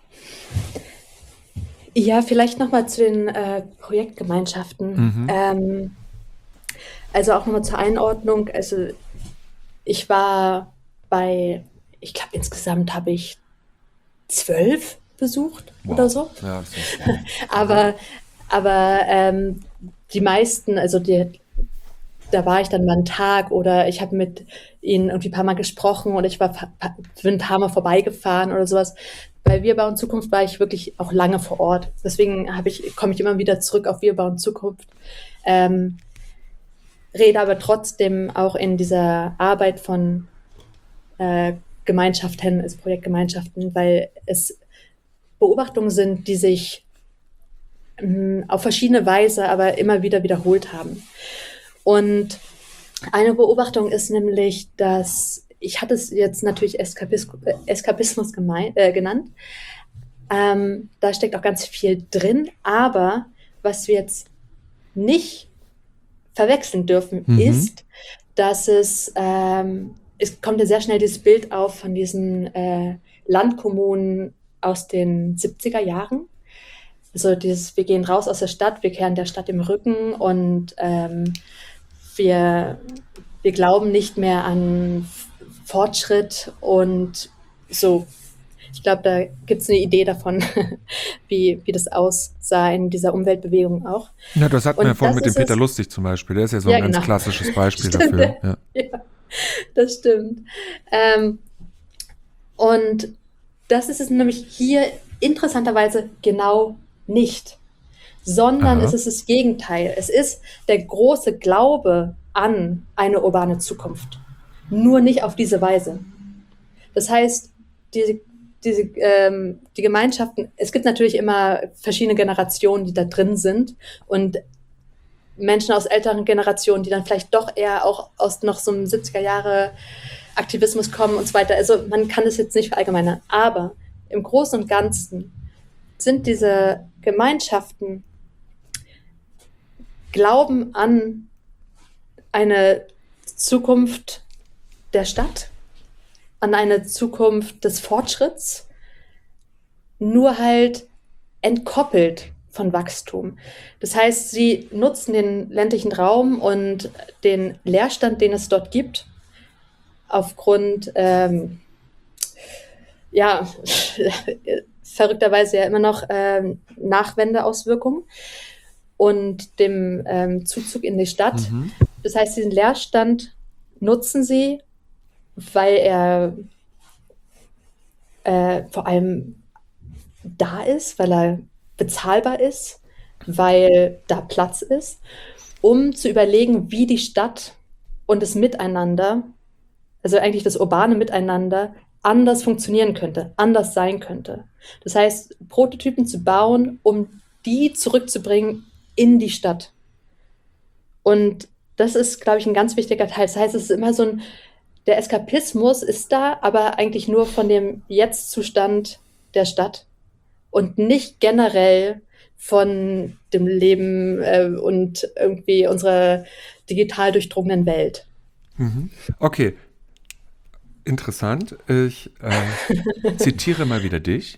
Ja, vielleicht nochmal zu den Projektgemeinschaften. Also auch nochmal zur Einordnung. Also ich war ich glaube insgesamt habe ich 12 besucht oder so. Ja, das ist aber die meisten, also da war ich dann mal einen Tag oder ich habe mit ihnen irgendwie ein paar Mal gesprochen oder ich bin ein paar Mal vorbeigefahren oder sowas. Bei Wir bauen Zukunft war ich wirklich auch lange vor Ort. Deswegen komme ich immer wieder zurück auf Wir bauen Zukunft. Rede aber trotzdem auch in dieser Arbeit von Gemeinschaften, also Projektgemeinschaften, weil es Beobachtungen sind, die sich auf verschiedene Weise aber immer wieder wiederholt haben. Und eine Beobachtung ist nämlich, dass, ich hatte es jetzt natürlich Eskapismus genannt, da steckt auch ganz viel drin, aber was wir jetzt nicht verwechseln dürfen, ist, dass es kommt ja sehr schnell dieses Bild auf von diesen Landkommunen aus den 70er Jahren. Also wir gehen raus aus der Stadt, wir kehren der Stadt im Rücken und wir glauben nicht mehr an Fortschritt und so. Ich glaube, da gibt es eine Idee davon, wie das aussah in dieser Umweltbewegung auch. Ja, das hatten wir ja vorhin mit dem Peter Lustig zum Beispiel. Der ist ja so ein ganz klassisches Beispiel dafür. Ja. Ja, das stimmt. Und das ist es nämlich hier interessanterweise genau nicht, sondern es ist das Gegenteil. Es ist der große Glaube an eine urbane Zukunft, nur nicht auf diese Weise. Das heißt, die Gemeinschaften, es gibt natürlich immer verschiedene Generationen, die da drin sind und Menschen aus älteren Generationen, die dann vielleicht doch eher auch aus noch so einem 70er Jahre Aktivismus kommen und so weiter. Also man kann das jetzt nicht verallgemeinern, aber im Großen und Ganzen sind diese Gemeinschaften glauben an eine Zukunft der Stadt, an eine Zukunft des Fortschritts, nur halt entkoppelt von Wachstum. Das heißt, sie nutzen den ländlichen Raum und den Leerstand, den es dort gibt, aufgrund, verrückterweise ja immer noch Nachwendeauswirkungen und dem Zuzug in die Stadt. Das heißt, diesen Leerstand nutzen sie, weil er vor allem da ist, weil er bezahlbar ist, weil da Platz ist, um zu überlegen, wie die Stadt und das Miteinander, also eigentlich das urbane Miteinander, anders funktionieren könnte, anders sein könnte. Das heißt, Prototypen zu bauen, um die zurückzubringen in die Stadt. Und das ist, glaube ich, ein ganz wichtiger Teil. Das heißt, es ist immer so der Eskapismus ist da, aber eigentlich nur von dem Jetzt-Zustand der Stadt und nicht generell von dem Leben und irgendwie unserer digital durchdrungenen Welt. Okay, interessant. Ich zitiere mal wieder dich.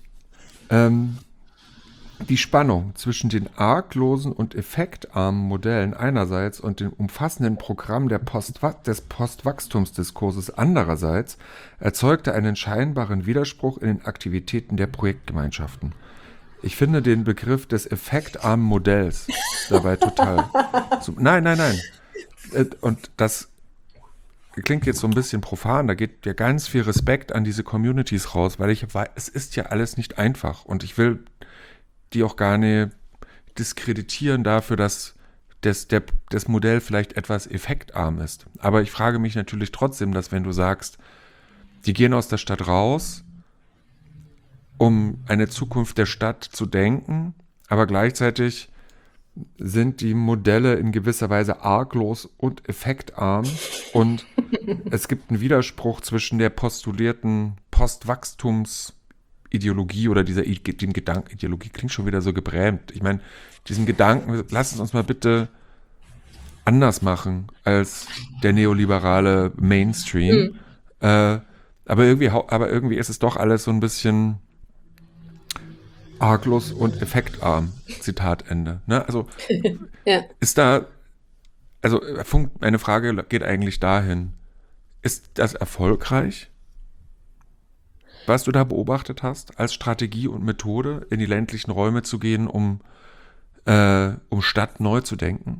Die Spannung zwischen den arglosen und effektarmen Modellen einerseits und dem umfassenden Programm des Postwachstumsdiskurses andererseits erzeugte einen scheinbaren Widerspruch in den Aktivitäten der Projektgemeinschaften. Ich finde den Begriff des effektarmen Modells dabei total. Nein. Und das klingt jetzt so ein bisschen profan, da geht ja ganz viel Respekt an diese Communities raus, weil ich weiß, es ist ja alles nicht einfach und ich will die auch gar nicht diskreditieren dafür, dass das Modell vielleicht etwas effektarm ist. Aber ich frage mich natürlich trotzdem, dass wenn du sagst, die gehen aus der Stadt raus, um eine Zukunft der Stadt zu denken, aber gleichzeitig sind die Modelle in gewisser Weise arglos und effektarm und es gibt einen Widerspruch zwischen der postulierten Postwachstumsideologie oder dem Gedanken, Ideologie klingt schon wieder so gebrämt. Ich meine, diesen Gedanken, lass es uns mal bitte anders machen als der neoliberale Mainstream. Aber irgendwie ist es doch alles so ein bisschen arglos und effektarm. Zitat Ende. Ne? Also Ja. ist da, also meine Frage geht eigentlich dahin, ist das erfolgreich, was du da beobachtet hast, als Strategie und Methode in die ländlichen Räume zu gehen, um Stadt neu zu denken?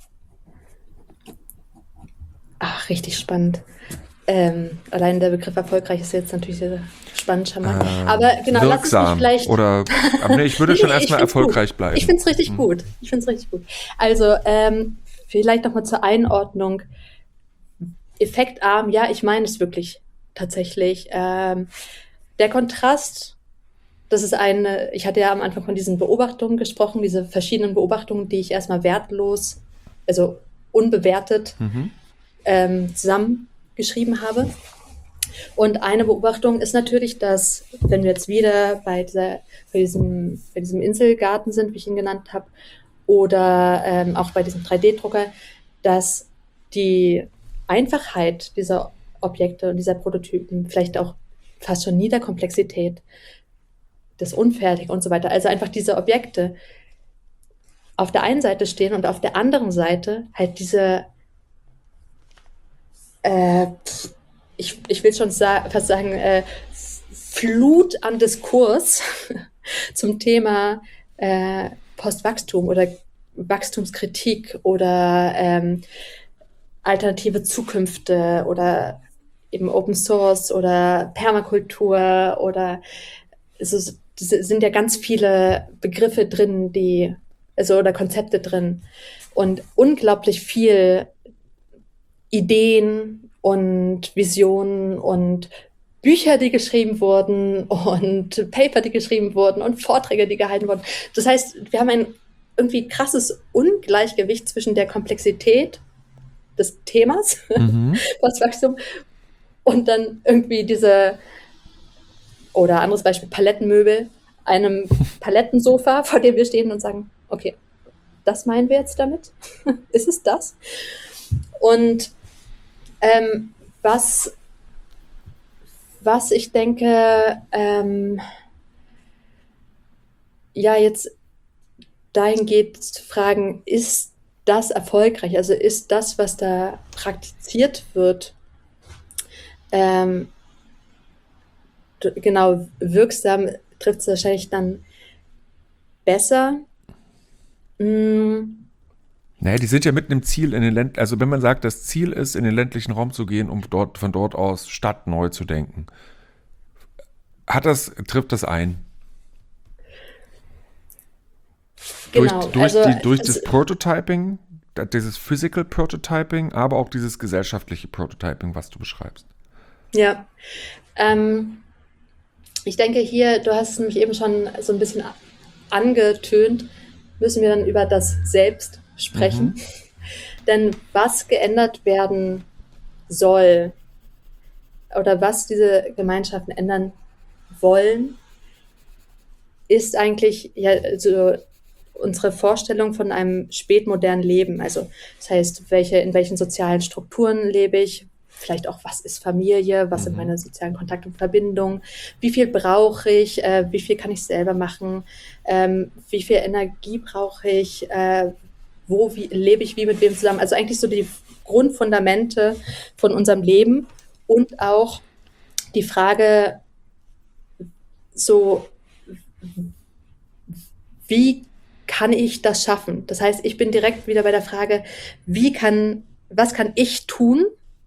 Ach, richtig spannend. Allein der Begriff erfolgreich ist jetzt natürlich sehr spannend, charmant. Aber genau, lass es mich Wirksam vielleicht. oder, aber nee, ich würde schon ich erstmal find's erfolgreich gut. bleiben. Ich finde es richtig gut. Also, vielleicht nochmal zur Einordnung. Effektarm, ja, ich meine es wirklich tatsächlich. Der Kontrast, das ist ich hatte ja am Anfang von diesen Beobachtungen gesprochen, diese verschiedenen Beobachtungen, die ich erstmal wertlos, also unbewertet zusammengeschrieben habe. Und eine Beobachtung ist natürlich, dass, wenn wir jetzt wieder bei diesem Inselgarten sind, wie ich ihn genannt habe, oder auch bei diesem 3D-Drucker, dass die Einfachheit dieser Objekte und dieser Prototypen, vielleicht auch fast schon Niederkomplexität, das Unfertige und so weiter, also einfach diese Objekte auf der einen Seite stehen und auf der anderen Seite halt diese ich will schon fast sagen, Flut an Diskurs zum Thema Postwachstum oder Wachstumskritik oder alternative Zukünfte oder eben Open Source oder Permakultur oder es sind ja ganz viele Begriffe drin, oder Konzepte drin und unglaublich viel Ideen und Visionen und Bücher, die geschrieben wurden und Paper, die geschrieben wurden und Vorträge, die gehalten wurden. Das heißt, wir haben ein irgendwie krasses Ungleichgewicht zwischen der Komplexität des Themas, Postwachstum, und dann irgendwie oder anderes Beispiel, Palettenmöbel, einem Palettensofa, vor dem wir stehen und sagen, okay, das meinen wir jetzt damit? Ist es das? Und was ich denke, jetzt dahin geht zu fragen, ist das erfolgreich? Also ist das, was da praktiziert wird, genau wirksam, trifft es wahrscheinlich dann besser? Naja, die sind ja mitten im Ziel in den Ländlichen, also wenn man sagt, das Ziel ist, in den ländlichen Raum zu gehen, um von dort aus Stadt neu zu denken, trifft das ein? Genau. Durch das Prototyping, dieses Physical Prototyping, aber auch dieses gesellschaftliche Prototyping, was du beschreibst. Ja. Ähm, Ich denke hier, du hast es nämlich eben schon so ein bisschen angetönt, müssen wir dann über das Selbst sprechen. Mhm. Denn was geändert werden soll oder was diese Gemeinschaften ändern wollen, ist eigentlich ja so unsere Vorstellung von einem spätmodernen Leben. Also das heißt, in welchen sozialen Strukturen lebe ich, vielleicht auch, was ist Familie, was sind Mhm. meine sozialen Kontakte und Verbindungen, wie viel brauche ich, wie viel kann ich selber machen, wie viel Energie brauche ich, wie lebe ich wie mit wem zusammen. Also eigentlich so die Grundfundamente von unserem Leben und auch die Frage, so wie kann ich das schaffen? Das heißt, ich bin direkt wieder bei der Frage, was kann ich tun?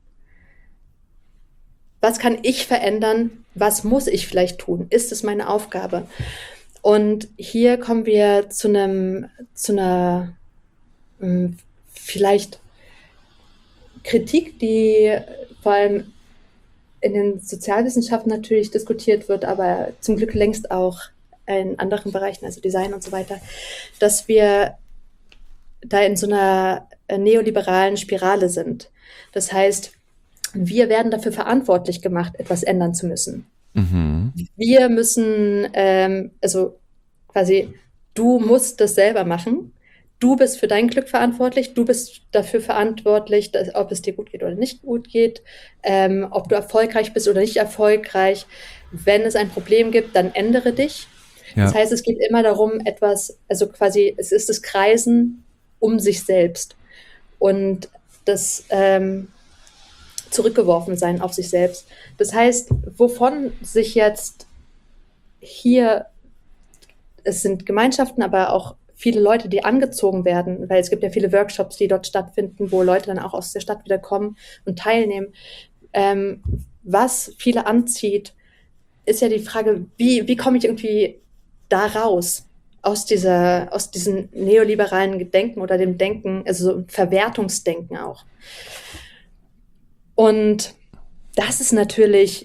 Was kann ich verändern? Was muss ich vielleicht tun? Ist es meine Aufgabe? Und hier kommen wir zu einer vielleicht Kritik, die vor allem in den Sozialwissenschaften natürlich diskutiert wird, aber zum Glück längst auch in anderen Bereichen, also Design und so weiter, dass wir da in so einer neoliberalen Spirale sind. Das heißt, wir werden dafür verantwortlich gemacht, etwas ändern zu müssen. Mhm. Wir müssen, also quasi, du musst das selber machen. Du bist für dein Glück verantwortlich. Du bist dafür verantwortlich, ob es dir gut geht oder nicht gut geht, ob du erfolgreich bist oder nicht erfolgreich. Wenn es ein Problem gibt, dann ändere dich. Das Ja. heißt, es geht immer darum, also quasi, es ist das Kreisen um sich selbst und das zurückgeworfen sein auf sich selbst. Das heißt, wovon sich jetzt hier, es sind Gemeinschaften, aber auch viele Leute, die angezogen werden, weil es gibt ja viele Workshops, die dort stattfinden, wo Leute dann auch aus der Stadt wieder kommen und teilnehmen. Was viele anzieht, ist ja die Frage, wie komme ich irgendwie da raus? Aus diesem neoliberalen Denken oder dem Denken, also so Verwertungsdenken auch. Und das ist natürlich,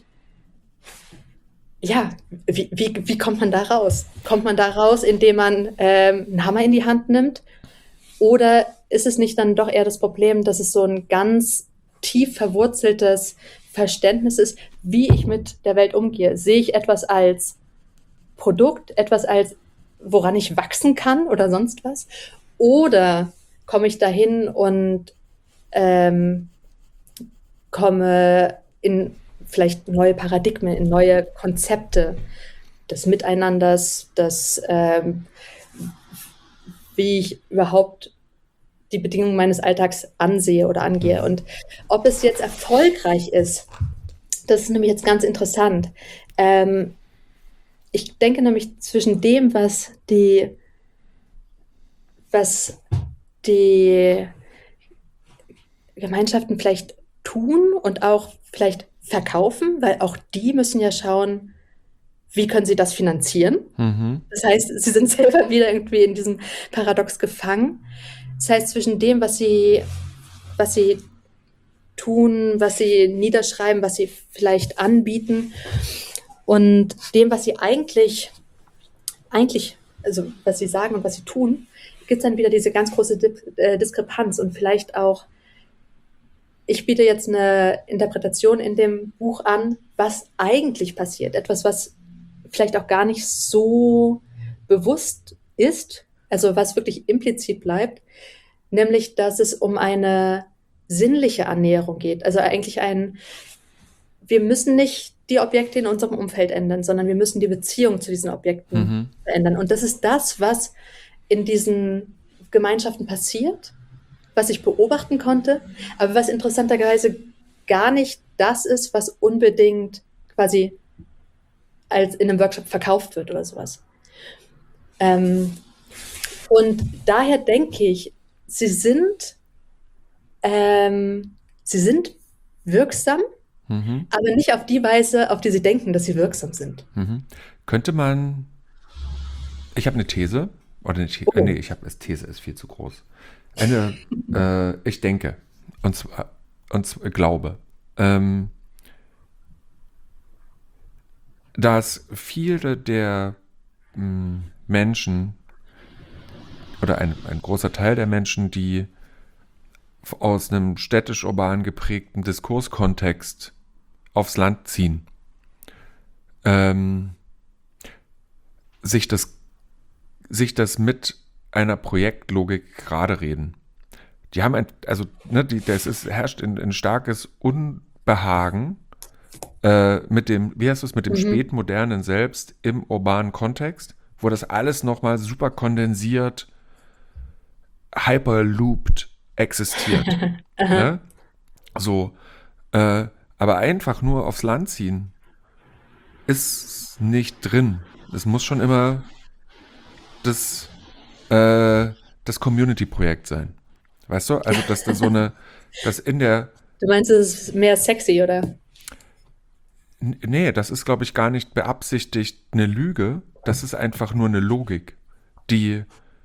ja, wie kommt man da raus? Kommt man da raus, indem man einen Hammer in die Hand nimmt? Oder ist es nicht dann doch eher das Problem, dass es so ein ganz tief verwurzeltes Verständnis ist, wie ich mit der Welt umgehe? Sehe ich etwas als Produkt, etwas als, woran ich wachsen kann oder sonst was? Oder komme ich dahin und ähm, komme in vielleicht neue Paradigmen, in neue Konzepte des Miteinanders, wie ich überhaupt die Bedingungen meines Alltags ansehe oder angehe. Und ob es jetzt erfolgreich ist, das ist nämlich jetzt ganz interessant. Ich denke nämlich zwischen dem, was die Gemeinschaften vielleicht tun und auch vielleicht verkaufen, weil auch die müssen ja schauen, wie können sie das finanzieren. Mhm. Das heißt, sie sind selber wieder irgendwie in diesem Paradox gefangen. Das heißt, zwischen dem, was sie tun, was sie niederschreiben, was sie vielleicht anbieten und dem, was sie eigentlich, also was sie sagen und was sie tun, gibt es dann wieder diese ganz große Diskrepanz und vielleicht auch, ich biete jetzt eine Interpretation in dem Buch an, was eigentlich passiert. Etwas, was vielleicht auch gar nicht so bewusst ist, also was wirklich implizit bleibt, nämlich, dass es um eine sinnliche Annäherung geht. Also eigentlich wir müssen nicht die Objekte in unserem Umfeld ändern, sondern wir müssen die Beziehung zu diesen Objekten Mhm. verändern. Und das ist das, was in diesen Gemeinschaften passiert, was ich beobachten konnte, aber was interessanterweise gar nicht das ist, was unbedingt quasi als in einem Workshop verkauft wird oder sowas. Und daher denke ich, sie sind wirksam, Mhm. aber nicht auf die Weise, auf die sie denken, dass sie wirksam sind. Mhm. Könnte man, ich habe eine These, oder nee, Oh. These ist viel zu groß. Ich denke, und glaube, ähm, dass viele der Menschen oder ein großer Teil der Menschen, die aus einem städtisch-urban geprägten Diskurskontext aufs Land ziehen, ähm, sich das mit einer Projektlogik gerade reden. Die haben herrscht ein starkes Unbehagen mit dem, wie heißt es, mit dem Mhm. spätmodernen Selbst im urbanen Kontext, wo das alles nochmal super kondensiert, hyperlooped existiert. Aha. Ne? So, aber einfach nur aufs Land ziehen ist nicht drin. Es muss schon immer das, das Community-Projekt sein. Weißt du? Also, dass da so eine, dass in der, Du meinst, es ist mehr sexy, oder? nee, das ist, glaube ich, gar nicht beabsichtigt eine Lüge. Das ist einfach nur eine Logik, die,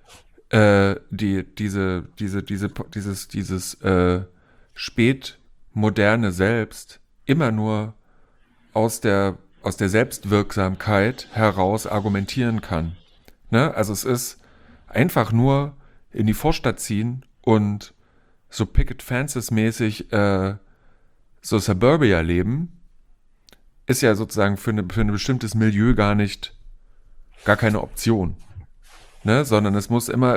dieses spätmoderne Selbst immer nur aus der Selbstwirksamkeit heraus argumentieren kann. Ne? Also es ist einfach nur in die Vorstadt ziehen und so Picket Fences mäßig so Suburbia leben, ist ja sozusagen für ein bestimmtes Milieu gar keine Option. Ne? Sondern es muss immer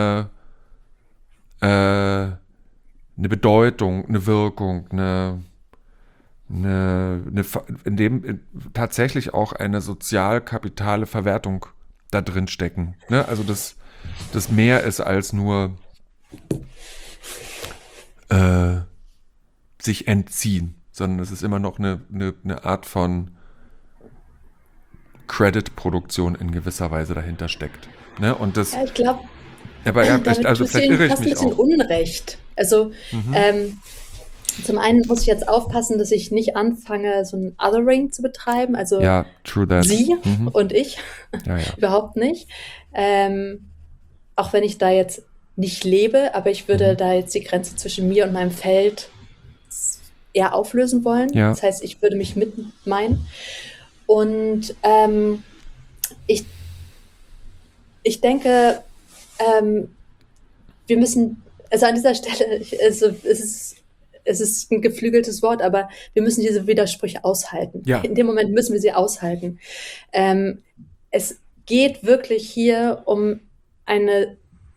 eine Bedeutung, eine Wirkung, tatsächlich auch eine sozial-kapitale Verwertung da drin stecken. Ne? Also das mehr ist als nur äh, sich entziehen, sondern es ist immer noch eine Art von Credit-Produktion in gewisser Weise dahinter steckt. Ne? Und das, Ja, ich glaube, aber ja, damit also tust du vielleicht ihnen irre ich fast ein mich bisschen auch. Unrecht. Also, Mhm. ähm, zum einen muss ich jetzt aufpassen, dass ich nicht anfange, so ein Othering zu betreiben, also Ja, true that. sie Mhm. und ich, Ja, ja. überhaupt nicht. Ähm, auch wenn ich da jetzt nicht lebe, aber ich würde Mhm. da jetzt die Grenze zwischen mir und meinem Feld eher auflösen wollen. Ja. Das heißt, ich würde mich mit meinen. Und ich, ich denke, ähm, wir müssen, also an dieser Stelle, es ist ein geflügeltes Wort, aber wir müssen diese Widersprüche aushalten. Ja. In dem Moment müssen wir sie aushalten. Ähm, es geht wirklich hier um eine,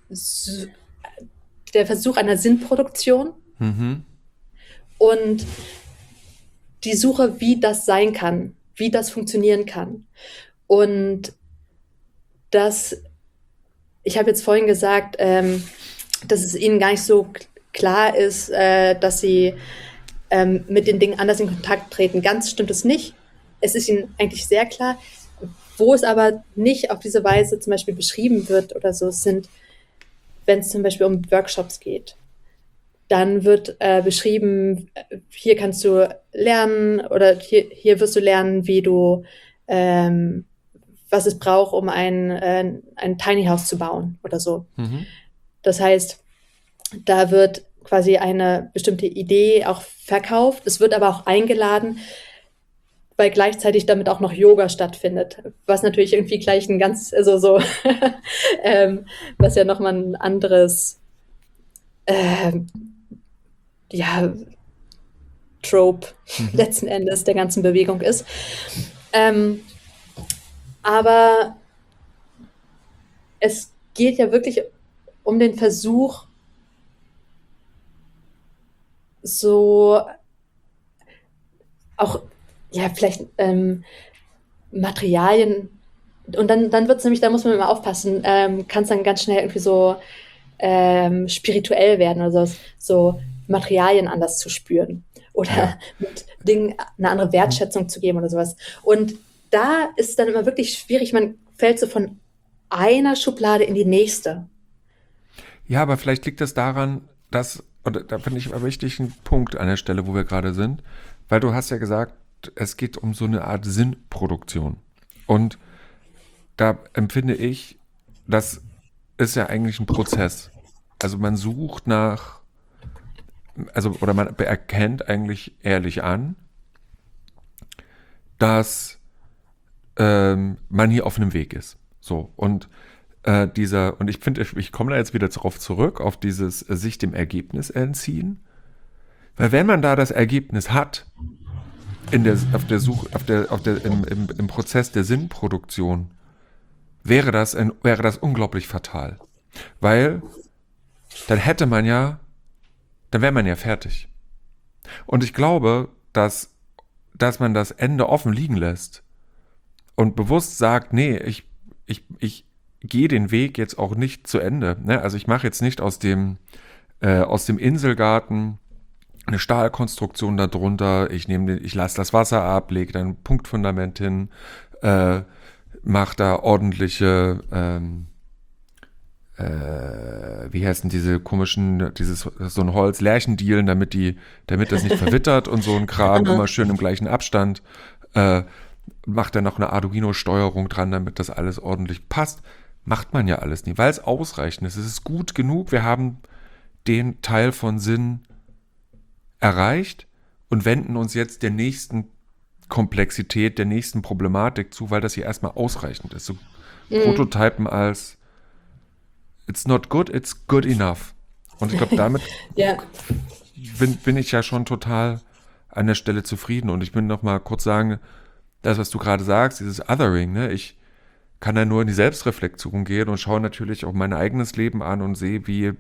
der Versuch einer Sinnproduktion Mhm. und die Suche, wie das sein kann, wie das funktionieren kann. Und das, ich habe jetzt vorhin gesagt, dass es ihnen gar nicht so klar ist, dass sie mit den Dingen anders in Kontakt treten. Ganz stimmt es nicht. Es ist ihnen eigentlich sehr klar. Wo es aber nicht auf diese Weise zum Beispiel beschrieben wird oder so, sind, wenn es zum Beispiel um Workshops geht. Dann wird beschrieben, hier kannst du lernen oder hier wirst du lernen, wie du, was es braucht, um ein Tiny House zu bauen oder so. Mhm. Das heißt, da wird quasi eine bestimmte Idee auch verkauft. Es wird aber auch eingeladen, weil gleichzeitig damit auch noch Yoga stattfindet, was natürlich irgendwie gleich ein ganz, also so, was ja nochmal ein anderes, ähm, ja, Trope Mhm. letzten Endes der ganzen Bewegung ist. Ähm, aber es geht ja wirklich um den Versuch, so auch, ja, vielleicht Materialien. Und dann wird es nämlich, da muss man immer aufpassen, kann es dann ganz schnell irgendwie so spirituell werden oder so, so Materialien anders zu spüren Ja. oder mit Dingen eine andere Wertschätzung zu geben oder sowas. Und da ist es dann immer wirklich schwierig, man fällt so von einer Schublade in die nächste. Ja, aber vielleicht liegt es daran, oder da finde ich einen wichtigen Punkt an der Stelle, wo wir gerade sind, weil du hast ja gesagt, es geht um so eine Art Sinnproduktion. Und da empfinde ich, das ist ja eigentlich ein Prozess. Also man sucht oder man erkennt eigentlich ehrlich an, dass man hier auf einem Weg ist. So, und und ich finde, ich komme da jetzt wieder darauf zurück, auf dieses sich dem Ergebnis entziehen. Weil wenn man da das Ergebnis hat, auf der Suche, im Prozess der Sinnproduktion, wäre das unglaublich fatal. Weil dann dann wäre man ja fertig. Und ich glaube, dass man das Ende offen liegen lässt und bewusst sagt, nee, ich gehe den Weg jetzt auch nicht zu Ende. Ne? Also ich mache jetzt nicht aus dem Inselgarten eine Stahlkonstruktion darunter, ich lasse das Wasser ab, lege dann ein Punktfundament hin, mache da ordentliche, wie heißen diese komischen, so ein Holz, Lärchendielen, damit das nicht verwittert und so ein Kram, immer schön im gleichen Abstand, macht dann noch eine Arduino-Steuerung dran, damit das alles ordentlich passt. Macht man ja alles nie, weil es ausreichend ist. Es ist gut genug, wir haben den Teil von Sinn erreicht und wenden uns jetzt der nächsten Komplexität, der nächsten Problematik zu, weil das hier erstmal ausreichend ist. So Prototypen als it's not good, it's good enough. Und ich glaube, damit Ja, bin ich ja schon total an der Stelle zufrieden. Und ich will noch mal kurz sagen, das, was du gerade sagst, dieses Othering, ne? Ich kann da nur in die Selbstreflexion gehen und schaue natürlich auch mein eigenes Leben an und sehe, wie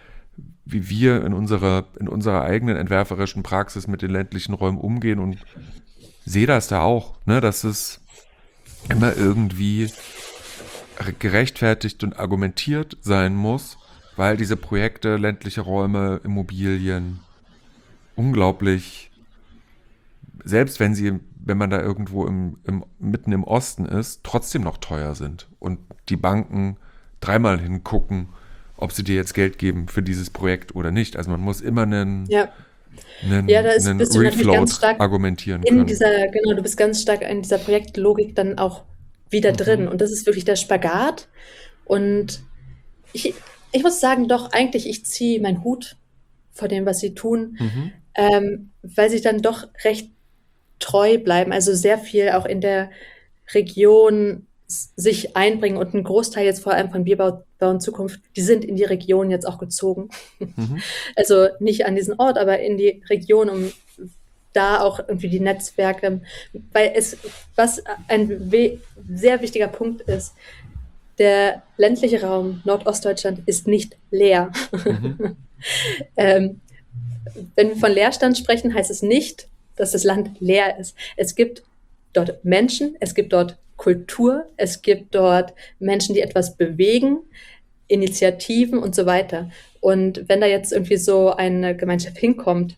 wir in unserer eigenen entwerferischen Praxis mit den ländlichen Räumen umgehen und sehe das da auch, ne, dass es immer irgendwie gerechtfertigt und argumentiert sein muss, weil diese Projekte, ländliche Räume, Immobilien unglaublich, selbst wenn man da irgendwo mitten im Osten ist, trotzdem noch teuer sind und die Banken dreimal hingucken, ob sie dir jetzt Geld geben für dieses Projekt oder nicht. Also man muss immer einen ja. Ja, einen bist du natürlich ganz Refloat stark argumentieren in können. dieser, genau, du bist ganz stark in dieser Projektlogik dann auch wieder drin. Und das ist wirklich der Spagat. Und ich, ich muss sagen, doch, eigentlich, ich ziehe meinen Hut vor dem, was sie tun, Mhm. weil sie dann doch recht treu bleiben, also sehr viel auch in der Region sich einbringen und ein Großteil jetzt vor allem von Bierbau in Zukunft, die sind in die Region jetzt auch gezogen. Mhm. Also nicht an diesen Ort, aber in die Region, um da auch irgendwie die Netzwerke, weil was ein sehr wichtiger Punkt ist, der ländliche Raum Nordostdeutschland ist nicht leer. Mhm. ähm, Wenn wir von Leerstand sprechen, heißt es nicht, dass das Land leer ist. Es gibt dort Menschen, es gibt dort Kultur, es gibt dort Menschen, die etwas bewegen, Initiativen und so weiter. Und wenn da jetzt irgendwie so eine Gemeinschaft hinkommt,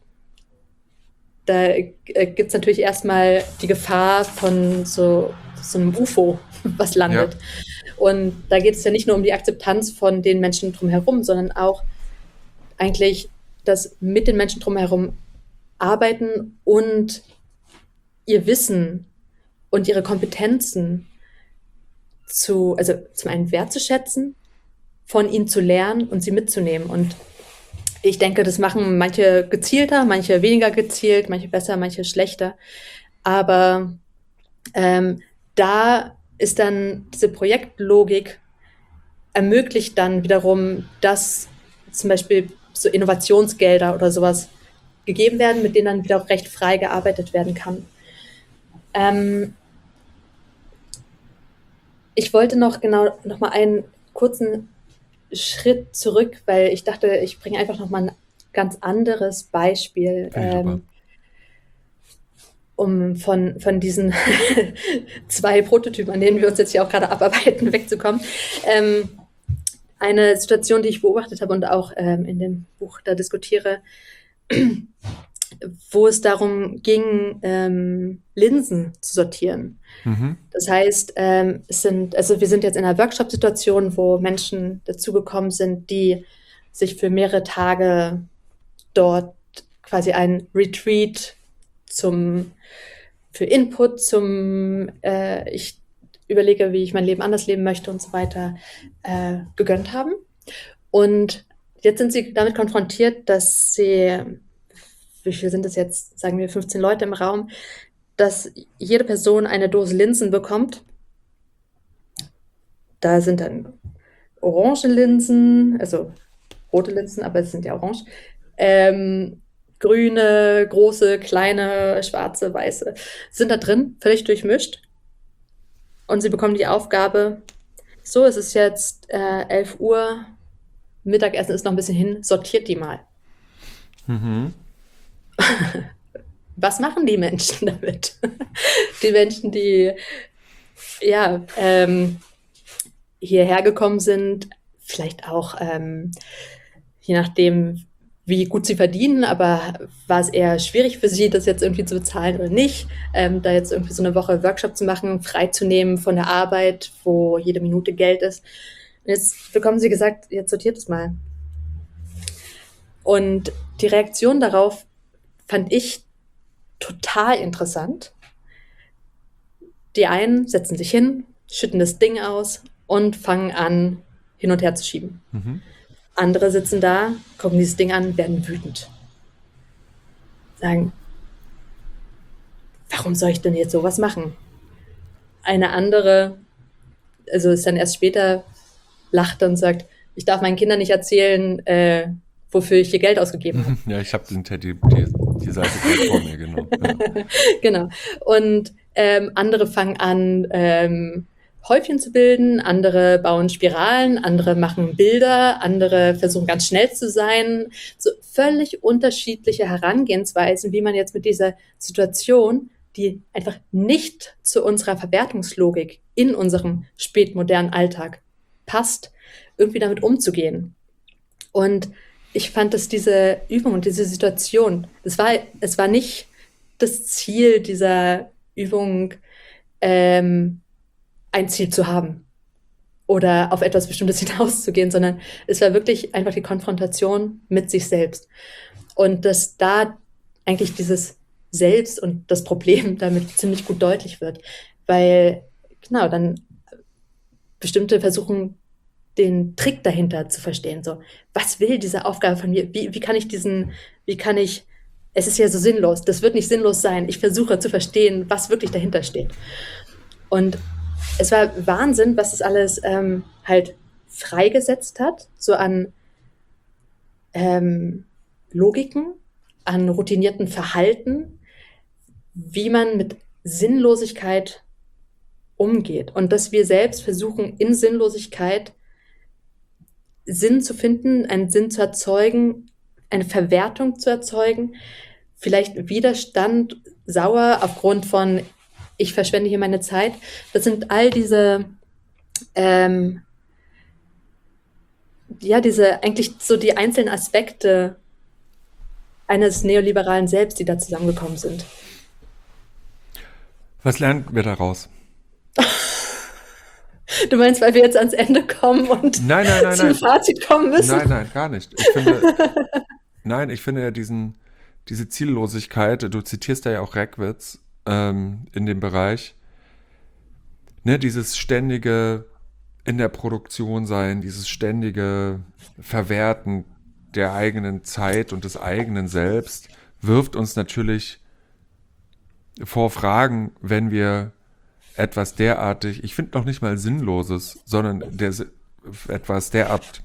da gibt es natürlich erstmal die Gefahr von so einem UFO, was landet. Ja. Und da geht es ja nicht nur um die Akzeptanz von den Menschen drumherum, sondern auch eigentlich das mit den Menschen drumherum arbeiten und ihr Wissen und ihre Kompetenzen also zum einen wertzuschätzen, von ihnen zu lernen und sie mitzunehmen. Und ich denke, das machen manche gezielter, manche weniger gezielt, manche besser, manche schlechter. Aber da ist dann diese Projektlogik ermöglicht dann wiederum, dass zum Beispiel so Innovationsgelder oder sowas gegeben werden, mit denen dann wieder auch recht frei gearbeitet werden kann. Ich wollte noch mal einen kurzen Schritt zurück, weil ich dachte, ich bringe einfach noch mal ein ganz anderes Beispiel, um von diesen zwei Prototypen, an denen wir uns jetzt hier auch gerade abarbeiten, wegzukommen. Eine Situation, die ich beobachtet habe und auch in dem Buch da diskutiere, wo es darum ging, Linsen zu sortieren. Mhm. Das heißt, wir sind jetzt in einer Workshop-Situation, wo Menschen dazugekommen sind, die sich für mehrere Tage dort quasi ein Retreat für Input, ich überlege, wie ich mein Leben anders leben möchte und so weiter, gegönnt haben. Und jetzt sind sie damit konfrontiert, dass sie, wie viel sind es jetzt, sagen wir 15 Leute im Raum, dass jede Person eine Dose Linsen bekommt. Da sind dann orange Linsen, also rote Linsen, aber es sind ja orange. Grüne, große, kleine, schwarze, weiße sind da drin, völlig durchmischt. Und sie bekommen die Aufgabe, so, es ist jetzt 11 Uhr, Mittagessen ist noch ein bisschen hin, sortiert die mal. Mhm. Was machen die Menschen damit? Die Menschen, die ja, hierher gekommen sind, vielleicht auch je nachdem, wie gut sie verdienen, aber war es eher schwierig für sie, das jetzt irgendwie zu bezahlen oder nicht, da jetzt irgendwie so eine Woche Workshop zu machen, freizunehmen von der Arbeit, wo jede Minute Geld ist. Und jetzt bekommen sie gesagt, jetzt sortiert es mal. Und die Reaktion darauf fand ich total interessant. Die einen setzen sich hin, schütten das Ding aus und fangen an, hin und her zu schieben. Mhm. Andere sitzen da, gucken dieses Ding an, werden wütend. Sagen, warum soll ich denn jetzt sowas machen? Eine andere, also ist dann erst später, lacht und sagt, ich darf meinen Kindern nicht erzählen, wofür ich hier Geld ausgegeben habe. Ja, ich habe die Seite gerade vor mir, genau. Ja. Genau. Und andere fangen an, Häufchen zu bilden, andere bauen Spiralen, andere machen Bilder, andere versuchen ganz schnell zu sein. So völlig unterschiedliche Herangehensweisen, wie man jetzt mit dieser Situation, die einfach nicht zu unserer Verwertungslogik in unserem spätmodernen Alltag passt, irgendwie damit umzugehen. Und ich fand, dass diese Übung und diese Situation, es war nicht das Ziel dieser Übung, ein Ziel zu haben oder auf etwas Bestimmtes hinauszugehen, sondern es war wirklich einfach die Konfrontation mit sich selbst. Und dass da eigentlich dieses Selbst und das Problem damit ziemlich gut deutlich wird, weil genau dann bestimmte versuchen, den Trick dahinter zu verstehen. So, was will diese Aufgabe von mir? Wie kann ich, es ist ja so sinnlos, das wird nicht sinnlos sein. Ich versuche zu verstehen, was wirklich dahinter steht. Und es war Wahnsinn, was es alles halt freigesetzt hat, so an Logiken, an routinierten Verhalten, wie man mit Sinnlosigkeit umgeht. Und dass wir selbst versuchen, in Sinnlosigkeit Sinn zu finden, einen Sinn zu erzeugen, eine Verwertung zu erzeugen, vielleicht Widerstand, sauer aufgrund von ich verschwende hier meine Zeit. Das sind all diese, diese eigentlich so die einzelnen Aspekte eines neoliberalen Selbst, die da zusammengekommen sind. Was lernen wir daraus? Du meinst, weil wir jetzt ans Ende kommen und Nein. zum Fazit kommen müssen? Nein, gar nicht. Ich finde ja diese Ziellosigkeit, du zitierst da ja auch Reckwitz in dem Bereich, ne, dieses ständige in der Produktion sein, dieses ständige Verwerten der eigenen Zeit und des eigenen Selbst wirft uns natürlich vor Fragen, wenn wir etwas derartig, ich finde noch nicht mal Sinnloses, sondern etwas derart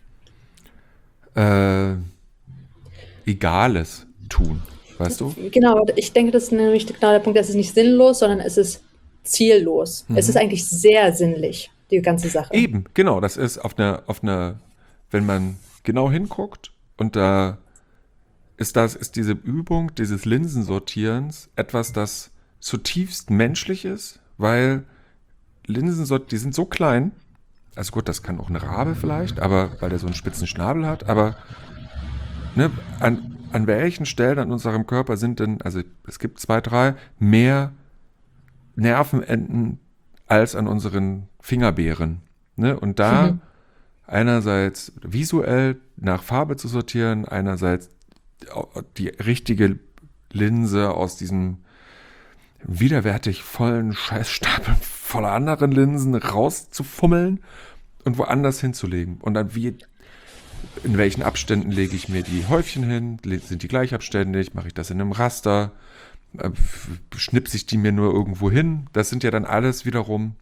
Egales tun, weißt du? Genau, ich denke, das ist nämlich genau der Punkt, es ist nicht sinnlos, sondern es ist ziellos. Es ist eigentlich sehr sinnlich, die ganze Sache. Eben, genau, das ist auf einer, wenn man genau hinguckt und da ist diese Übung dieses Linsensortierens etwas, das zutiefst menschlich ist, weil Linsen, die sind so klein, also gut, das kann auch eine Rabe vielleicht, aber weil der so einen spitzen Schnabel hat, aber ne, an welchen Stellen an unserem Körper sind denn, also es gibt 2, 3, mehr Nervenenden als an unseren Fingerbeeren. Ne? Und da einerseits visuell nach Farbe zu sortieren, einerseits die richtige Linse aus diesem widerwärtig vollen Scheißstapel voller anderen Linsen rauszufummeln und woanders hinzulegen. Und dann in welchen Abständen lege ich mir die Häufchen hin? Sind die gleich abständig? Mache ich das in einem Raster? schnipse ich die mir nur irgendwo hin? Das sind ja dann alles wiederum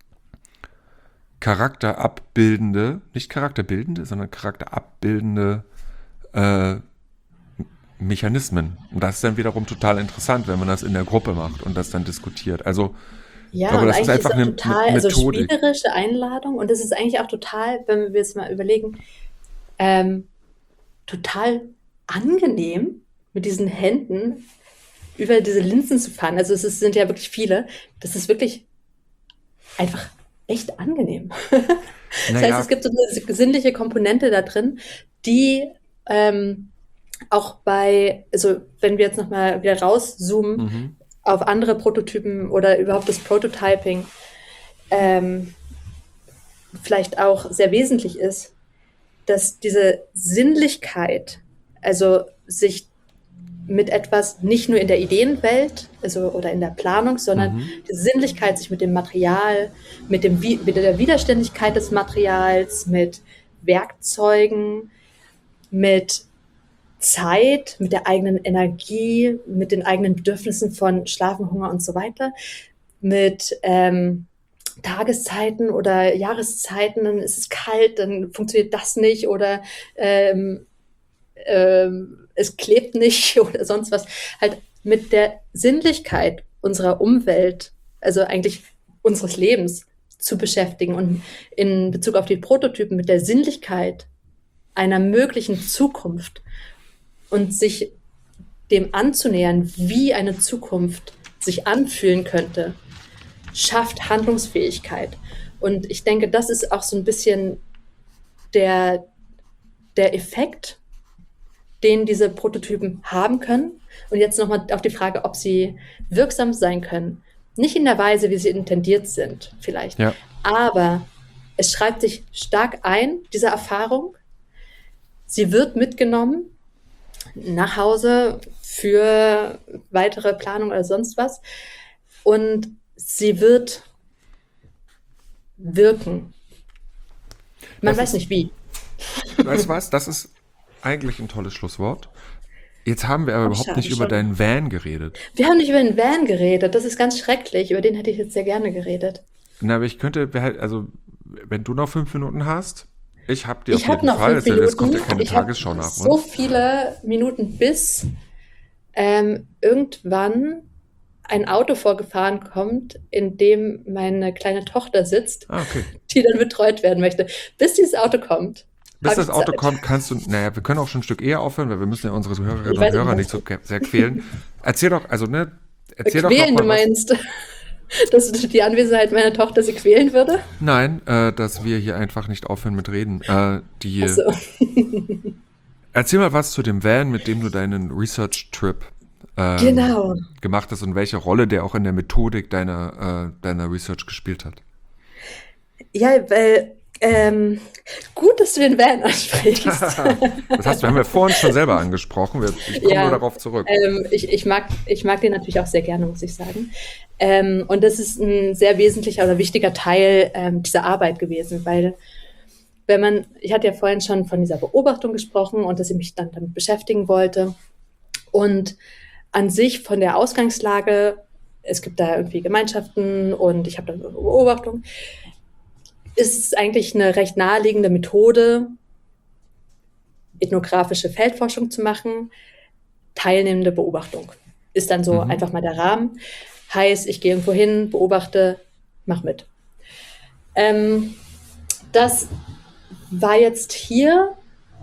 charakterabbildende, nicht charakterbildende, sondern charakterabbildende äh, Mechanismen. Und das ist dann wiederum total interessant, wenn man das in der Gruppe macht und das dann diskutiert. Also ich Ja, glaube, und das ist eigentlich ist einfach auch eine total, also Methodik. spielerische Einladung und es ist eigentlich auch total, wenn wir jetzt mal überlegen, ähm, total angenehm, mit diesen Händen über diese Linsen zu fahren. Also sind ja wirklich viele. Das ist wirklich einfach echt angenehm. Das heißt, es Naja, gibt so eine sinnliche Komponente da drin, die auch also wenn wir jetzt nochmal wieder rauszoomen mhm. auf andere Prototypen oder überhaupt das Prototyping, ähm, vielleicht auch sehr wesentlich ist, dass diese Sinnlichkeit, also sich mit etwas nicht nur in der Ideenwelt, also oder in der Planung, sondern Mhm. die Sinnlichkeit, sich mit dem Material, mit der Widerständigkeit des Materials, mit Werkzeugen, mit Zeit, mit der eigenen Energie, mit den eigenen Bedürfnissen von Schlafen, Hunger und so weiter, mit Tageszeiten oder Jahreszeiten, dann ist es kalt, dann funktioniert das nicht oder es klebt nicht oder sonst was, halt mit der Sinnlichkeit unserer Umwelt, also eigentlich unseres Lebens zu beschäftigen und in Bezug auf die Prototypen mit der Sinnlichkeit einer möglichen Zukunft und sich dem anzunähern, wie eine Zukunft sich anfühlen könnte, schafft Handlungsfähigkeit. Und ich denke, das ist auch so ein bisschen der Effekt, den diese Prototypen haben können. Und jetzt nochmal auf die Frage, ob sie wirksam sein können. Nicht in der Weise, wie sie intendiert sind, vielleicht. Ja. Aber es schreibt sich stark ein, diese Erfahrung. Sie wird mitgenommen nach Hause für weitere Planung oder sonst was. Und sie wird wirken. Man Das weiß ist, nicht wie. weißt du was? Das ist eigentlich ein tolles Schlusswort. Jetzt haben wir aber Ach, überhaupt schade nicht über schon. deinen Van geredet. Wir haben nicht über den Van geredet. Das ist ganz schrecklich. Über den hätte ich jetzt sehr gerne geredet. Na, aber ich könnte, also, wenn du noch 5 Minuten hast, ich habe die auf Ich habe jeden noch Fall. 5 Minuten. Es kommt ja keine Ich habe Tagesschau nach so uns. viele Minuten, bis irgendwann ein Auto vorgefahren kommt, in dem meine kleine Tochter sitzt, Ah, okay. die dann betreut werden möchte. Bis dieses Auto kommt, Bis habe das ich Auto Zeit. kommt, naja, wir können auch schon ein Stück eher aufhören, weil wir müssen ja unsere Hörerinnen Ich und weiß nicht, Hörer nicht was so sehr quälen. Erzähl doch, also, ne, erzähl doch noch quälen, du mal was. meinst, dass die Anwesenheit meiner Tochter sie quälen würde? Nein, dass wir hier einfach nicht aufhören mit Reden. Achso. Erzähl mal was zu dem Van, mit dem du deinen Research-Trip Genau. gemacht hast und welche Rolle der auch in der Methodik deiner Research gespielt hat. Ja, weil gut, dass du den Van ansprichst. Das haben wir vorhin schon selber angesprochen. Ich komme nur Ja, darauf zurück. ich mag den natürlich auch sehr gerne, muss ich sagen. Und das ist ein sehr wesentlicher oder wichtiger Teil dieser Arbeit gewesen, weil ich hatte ja vorhin schon von dieser Beobachtung gesprochen und dass ich mich dann damit beschäftigen wollte. Und an sich von der Ausgangslage, es gibt da irgendwie Gemeinschaften und ich habe dann eine Beobachtung, ist es eigentlich eine recht naheliegende Methode, ethnografische Feldforschung zu machen, teilnehmende Beobachtung. Ist dann so Mhm. einfach mal der Rahmen. Heißt, ich gehe irgendwo hin, beobachte, mach mit. Das war jetzt hier,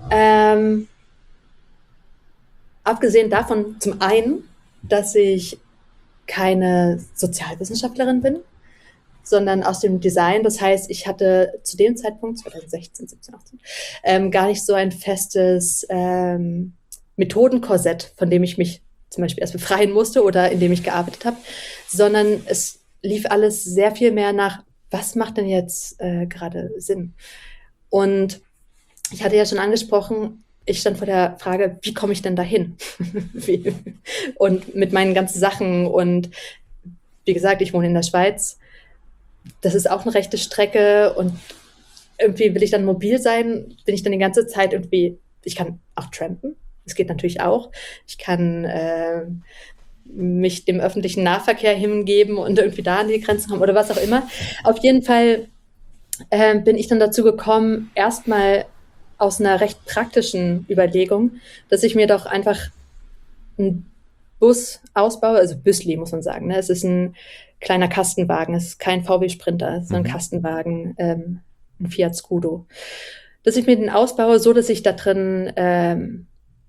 abgesehen davon zum einen, dass ich keine Sozialwissenschaftlerin bin, sondern aus dem Design. Das heißt, ich hatte zu dem Zeitpunkt, 2016, 17, 18, gar nicht so ein festes Methodenkorsett, von dem ich mich zum Beispiel erst befreien musste oder in dem ich gearbeitet habe, sondern es lief alles sehr viel mehr nach, was macht denn jetzt gerade Sinn? Und ich hatte ja schon angesprochen, ich stand vor der Frage, wie komme ich denn dahin? Und mit meinen ganzen Sachen und wie gesagt, ich wohne in der Schweiz. Das ist auch eine rechte Strecke und irgendwie will ich dann mobil sein, bin ich dann die ganze Zeit irgendwie, ich kann auch trampen, das geht natürlich auch. Ich kann mich dem öffentlichen Nahverkehr hingeben und irgendwie da an die Grenzen kommen oder was auch immer. Auf jeden Fall bin ich dann dazu gekommen, erstmal aus einer recht praktischen Überlegung, dass ich mir doch einfach einen Bus ausbaue, also Büsli muss man sagen. Ne? Es ist ein kleiner Kastenwagen, es ist kein VW Sprinter, es ist ein Kastenwagen, ein Fiat Scudo. Dass ich mir den ausbaue, so dass ich da drin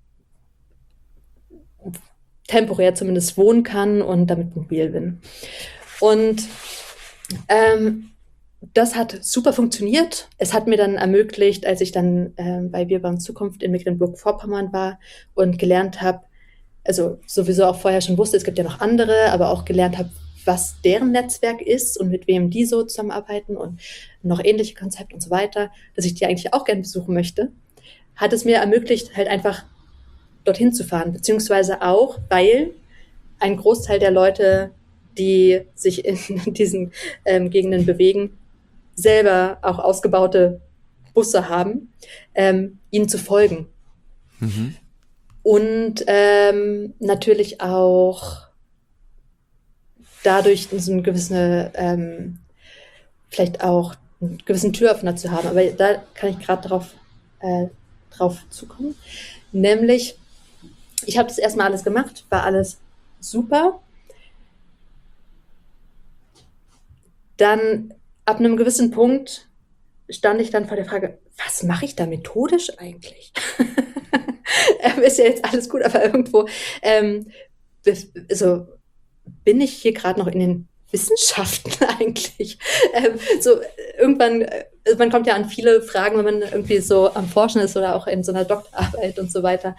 temporär zumindest wohnen kann und damit mobil bin. Und das hat super funktioniert. Es hat mir dann ermöglicht, als ich dann bei Wir bauen Zukunft in Mecklenburg-Vorpommern war und gelernt habe, also sowieso auch vorher schon wusste, es gibt ja noch andere, aber auch gelernt habe, was deren Netzwerk ist und mit wem die so zusammenarbeiten und noch ähnliche Konzepte und so weiter, dass ich die eigentlich auch gerne besuchen möchte, hat es mir ermöglicht, halt einfach dorthin zu fahren, beziehungsweise auch, weil ein Großteil der Leute, die sich in diesen Gegenden bewegen, selber auch ausgebaute Busse haben, ihnen zu folgen. Und natürlich auch dadurch so eine gewisse, vielleicht auch einen gewissen Türöffner zu haben. Aber da kann ich gerade drauf zukommen. Nämlich, ich habe das erstmal alles gemacht, war alles super. Dann ab einem gewissen Punkt stand ich dann vor der Frage, was mache ich da methodisch eigentlich? Ist ja jetzt alles gut, aber irgendwo also bin ich hier gerade noch in den Wissenschaften eigentlich? Irgendwann, man kommt ja an viele Fragen, wenn man irgendwie so am Forschen ist oder auch in so einer Doktorarbeit und so weiter.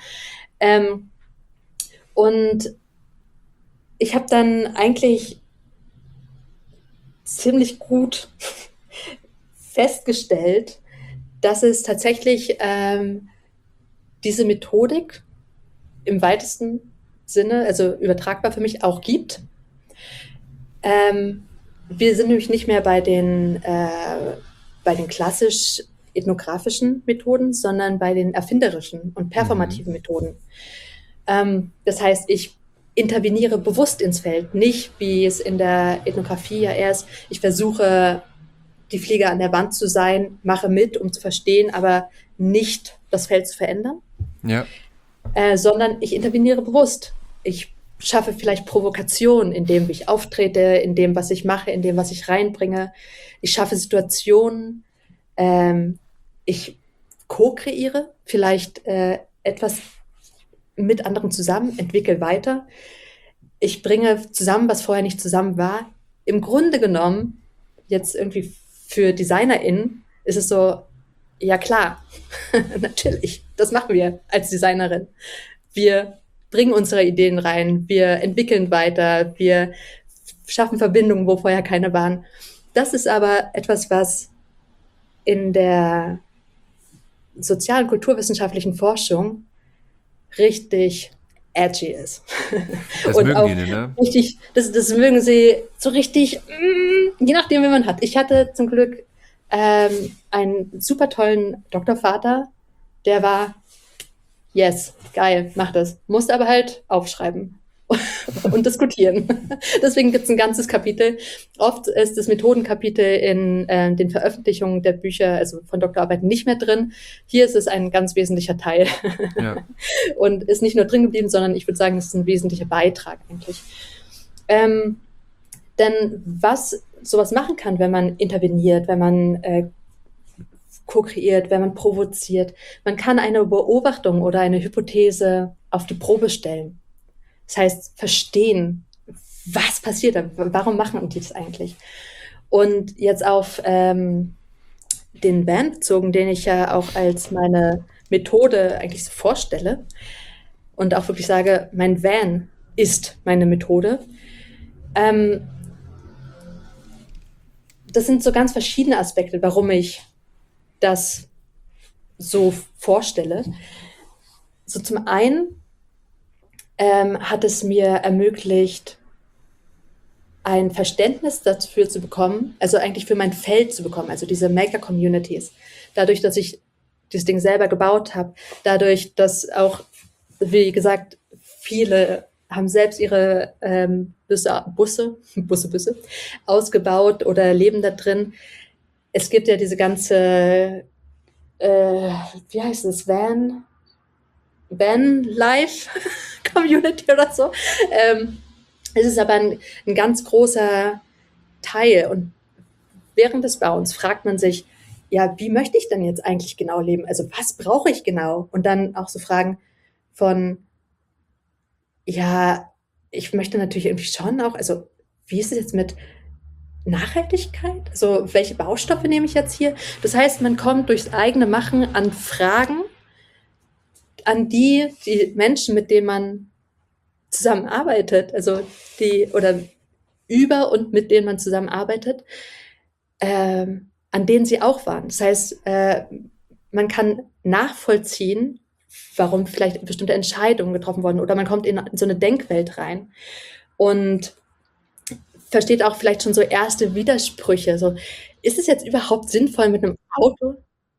Und ich habe dann eigentlich ziemlich gut festgestellt, dass es tatsächlich diese Methodik im weitesten Sinne, also übertragbar für mich, auch gibt. Wir sind nämlich nicht mehr bei den klassisch ethnografischen Methoden, sondern bei den erfinderischen und performativen Methoden. Das heißt, ich interveniere bewusst ins Feld, nicht wie es in der Ethnographie ja erst, ich versuche, die Fliege an der Wand zu sein, mache mit, um zu verstehen, aber nicht das Feld zu verändern, sondern ich interveniere bewusst. Ich schaffe vielleicht Provokation in dem, wie ich auftrete, in dem, was ich mache, in dem, was ich reinbringe. Ich schaffe Situationen, ich co-kreiere vielleicht etwas mit anderen zusammen, entwickle weiter. Ich bringe zusammen, was vorher nicht zusammen war. Im Grunde genommen, jetzt irgendwie für DesignerInnen, ist es so, ja klar, natürlich, das machen wir als Designerin. Wir bringen unsere Ideen rein, wir entwickeln weiter, wir schaffen Verbindungen, wo vorher keine waren. Das ist aber etwas, was in der sozialen kulturwissenschaftlichen Forschung richtig edgy ist. Das und mögen auch die, ne? Richtig, das mögen sie so richtig, je nachdem, wie man hat. Ich hatte zum Glück einen super tollen Doktorvater, der war, yes, geil, mach das. Musste aber halt aufschreiben und diskutieren. Deswegen gibt es ein ganzes Kapitel. Oft ist das Methodenkapitel in den Veröffentlichungen der Bücher, also von Doktorarbeiten, nicht mehr drin. Hier ist es ein ganz wesentlicher Teil. Ja. Und ist nicht nur drin geblieben, sondern ich würde sagen, es ist ein wesentlicher Beitrag eigentlich. Denn was sowas machen kann, wenn man interveniert, wenn man co-kreiert, wenn man provoziert, man kann eine Beobachtung oder eine Hypothese auf die Probe stellen. Das heißt, verstehen, was passiert da, warum machen die das eigentlich? Und jetzt auf den Van bezogen, den ich ja auch als meine Methode eigentlich so vorstelle und auch wirklich sage, mein Van ist meine Methode. Das sind so ganz verschiedene Aspekte, warum ich das so vorstelle. So zum einen hat es mir ermöglicht, ein Verständnis dafür zu bekommen, also eigentlich für mein Feld zu bekommen, also diese Maker-Communities. Dadurch, dass ich dieses Ding selber gebaut habe, dadurch, dass auch, wie gesagt, viele haben selbst ihre Busse ausgebaut oder leben da drin. Es gibt ja diese ganze, wie heißt es, Van-Life-Community oder so. Es ist aber ein ganz großer Teil. Und während des Bauens fragt man sich, ja, wie möchte ich denn jetzt eigentlich genau leben? Also was brauche ich genau? Und dann auch so Fragen von, ja, ich möchte natürlich irgendwie schon auch, also wie ist es jetzt mit Nachhaltigkeit? Also welche Baustoffe nehme ich jetzt hier? Das heißt, man kommt durchs eigene Machen an Fragen, an die Menschen, mit denen man zusammenarbeitet, also oder über und mit denen man zusammenarbeitet, an denen sie auch waren. Das heißt, man kann nachvollziehen, warum vielleicht bestimmte Entscheidungen getroffen wurden, oder man kommt in so eine Denkwelt rein und versteht auch vielleicht schon so erste Widersprüche. So, ist es jetzt überhaupt sinnvoll mit einem Auto?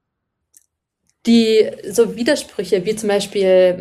Die so Widersprüche, wie zum Beispiel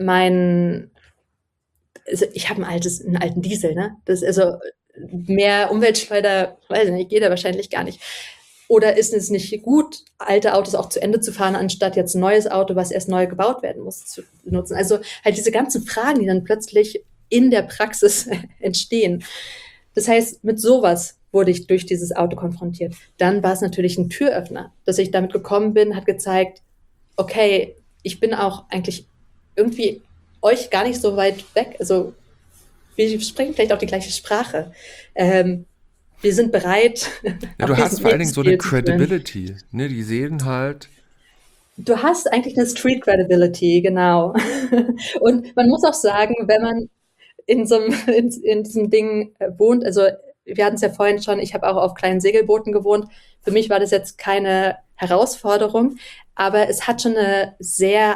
also ich habe einen alten Diesel, ne? Das ist also mehr Umweltschleuder, weiß ich nicht, geht da wahrscheinlich gar nicht. Oder ist es nicht gut, alte Autos auch zu Ende zu fahren, anstatt jetzt ein neues Auto, was erst neu gebaut werden muss, zu nutzen? Also halt diese ganzen Fragen, die dann plötzlich in der Praxis entstehen. Das heißt, mit sowas wurde ich durch dieses Auto konfrontiert. Dann war es natürlich ein Türöffner, dass ich damit gekommen bin, hat gezeigt, okay, ich bin auch eigentlich irgendwie euch gar nicht so weit weg. Also wir sprechen vielleicht auch die gleiche Sprache. Wir sind bereit. Ja, du hast vor allen Dingen so eine Credibility. Ne? Die sehen halt. Du hast eigentlich eine Street Credibility, genau. Und man muss auch sagen, wenn man in diesem Ding wohnt, also wir hatten es ja vorhin schon, ich habe auch auf kleinen Segelbooten gewohnt. Für mich war das jetzt keine Herausforderung, aber es hat schon eine sehr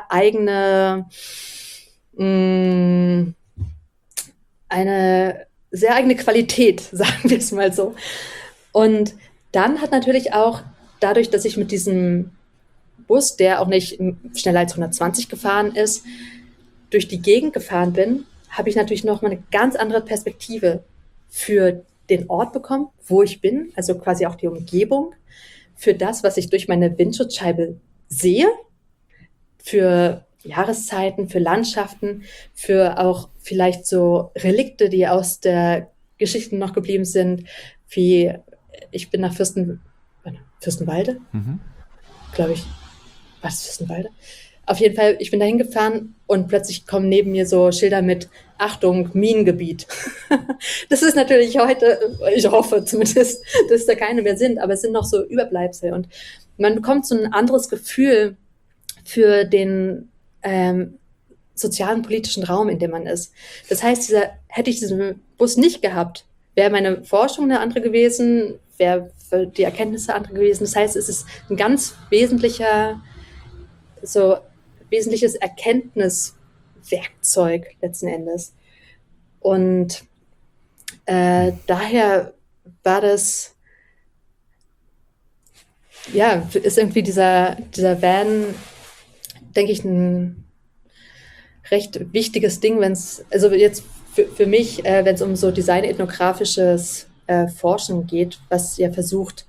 eine sehr eigene Qualität, sagen wir es mal so. Und dann hat natürlich auch dadurch, dass ich mit diesem Bus, der auch nicht schneller als 120 gefahren ist, durch die Gegend gefahren bin, habe ich natürlich noch mal eine ganz andere Perspektive für den Ort bekommen, wo ich bin, also quasi auch die Umgebung, für das, was ich durch meine Windschutzscheibe sehe, für Jahreszeiten, für Landschaften, für auch vielleicht so Relikte, die aus der Geschichte noch geblieben sind, wie ich bin nach Fürstenwalde, glaube ich. War das Fürstenwalde? Auf jeden Fall, ich bin da hingefahren und plötzlich kommen neben mir so Schilder mit Achtung, Minengebiet. Das ist natürlich heute, ich hoffe zumindest, dass da keine mehr sind, aber es sind noch so Überbleibsel. Und man bekommt so ein anderes Gefühl für den sozialen, politischen Raum, in dem man ist. Das heißt, hätte ich diesen Bus nicht gehabt, wäre meine Forschung eine andere gewesen, wäre die Erkenntnisse andere gewesen. Das heißt, es ist ein ganz wesentliches Erkenntniswerkzeug letzten Endes. Und daher war das, ja, ist irgendwie dieser Van, denke ich, ein recht wichtiges Ding, also jetzt für mich, wenn es um so designethnografisches Forschen geht, was ja versucht,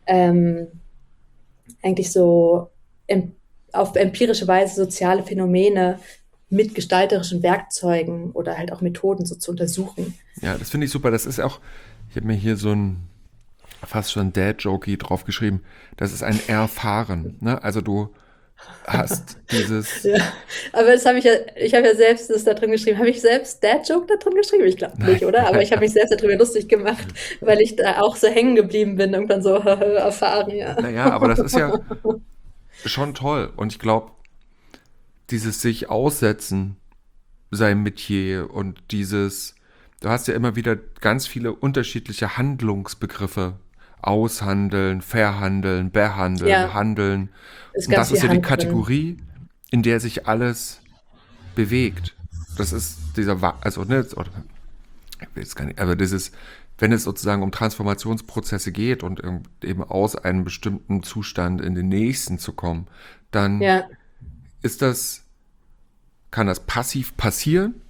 eigentlich so auf empirische Weise soziale Phänomene mit gestalterischen Werkzeugen oder halt auch Methoden so zu untersuchen. Ja, das finde ich super. Das ist auch, ich habe mir hier so ein fast schon Dad-Jokey draufgeschrieben, das ist ein Erfahren. Ne? Also du hast dieses... Ja, aber das habe ich habe ja selbst das da drin geschrieben. Habe ich selbst Dad-Joke da drin geschrieben? Ich glaube nicht, oder? Aber ich habe mich selbst darüber lustig gemacht, weil ich da auch so hängen geblieben bin, irgendwann so erfahren, ja. Naja, aber das ist ja schon toll. Und ich glaube, dieses sich aussetzen, sein Metier und dieses, du hast ja immer wieder ganz viele unterschiedliche Handlungsbegriffe. Aushandeln, verhandeln, behandeln, Ja, handeln. ist Und ganz das ist viel ja die Hand drin. Kategorie, in der sich alles bewegt. Das ist also ne, oder, ich will jetzt gar nicht, aber dieses, wenn es sozusagen um Transformationsprozesse geht und eben aus einem bestimmten Zustand in den nächsten zu kommen, dann Ja, kann das passiv passieren,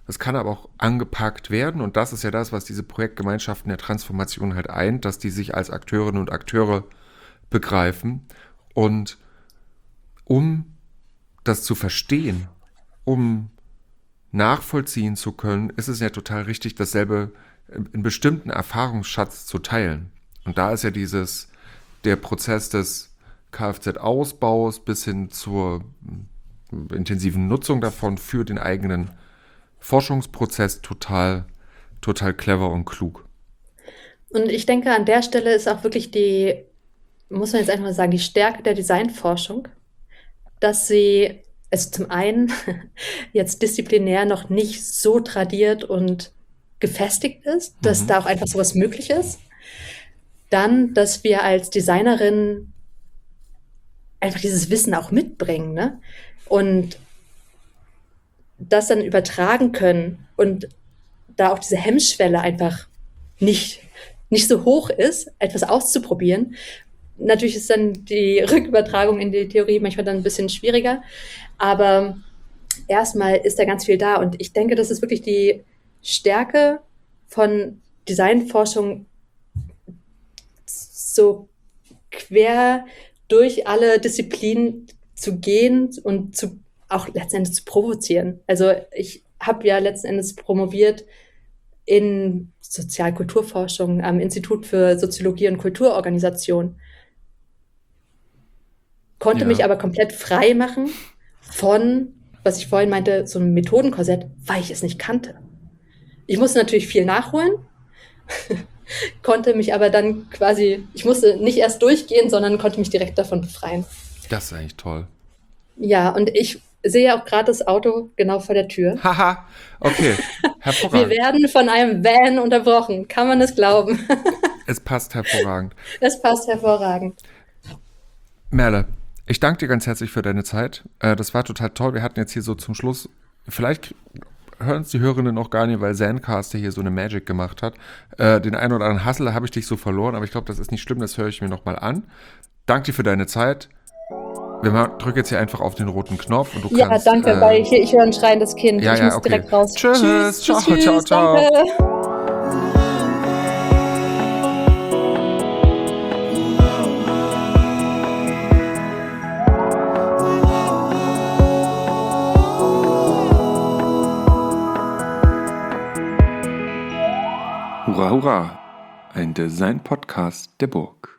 Es kann aber auch angepackt werden und das ist ja das, was diese Projektgemeinschaften der Transformation halt eint, dass die sich als Akteurinnen und Akteure begreifen und um das zu verstehen, um nachvollziehen zu können, ist es ja total richtig, dasselbe in bestimmten Erfahrungsschatz zu teilen. Und da ist ja der Prozess des Kfz-Ausbaus bis hin zur intensiven Nutzung davon für den eigenen Forschungsprozess total clever und klug. Und ich denke, an der Stelle ist auch wirklich muss man jetzt einfach mal sagen, die Stärke der Designforschung, dass sie es zum einen jetzt disziplinär noch nicht so tradiert und gefestigt ist, dass da auch einfach sowas möglich ist. Dann, dass wir als Designerin einfach dieses Wissen auch mitbringen, ne? Und das dann übertragen können und da auch diese Hemmschwelle einfach nicht so hoch ist, etwas auszuprobieren. Natürlich ist dann die Rückübertragung in die Theorie manchmal dann ein bisschen schwieriger, aber erstmal ist da ganz viel da und ich denke, das ist wirklich die Stärke von Designforschung, so quer durch alle Disziplinen zu gehen und auch letzten Endes zu provozieren. Also ich habe ja letzten Endes promoviert in Sozialkulturforschung am Institut für Soziologie und Kulturorganisation. Konnte mich aber komplett frei machen von, was ich vorhin meinte, so einem Methodenkorsett, weil ich es nicht kannte. Ich musste natürlich viel nachholen, konnte mich aber dann ich musste nicht erst durchgehen, sondern konnte mich direkt davon befreien. Das ist eigentlich toll. Ja, und ich sehe auch gerade das Auto genau vor der Tür. Haha, okay, hervorragend. Wir werden von einem Van unterbrochen, kann man es glauben? Es passt hervorragend. Es passt hervorragend. Merle, ich danke dir ganz herzlich für deine Zeit. Das war total toll. Wir hatten jetzt hier so zum Schluss, vielleicht hören es die Hörerinnen noch gar nicht, weil Zencaster hier so eine Magic gemacht hat. Den einen oder anderen Hassel habe ich dich so verloren, aber ich glaube, das ist nicht schlimm, das höre ich mir nochmal an. Danke dir für deine Zeit. Drück jetzt hier einfach auf den roten Knopf und du kannst... Ja, danke, weil ich höre ein schreiendes Kind. Ja, ich muss okay. direkt raus. Tschüss, ciao. Danke. Hurra, hurra! Ein Design-Podcast der Burg.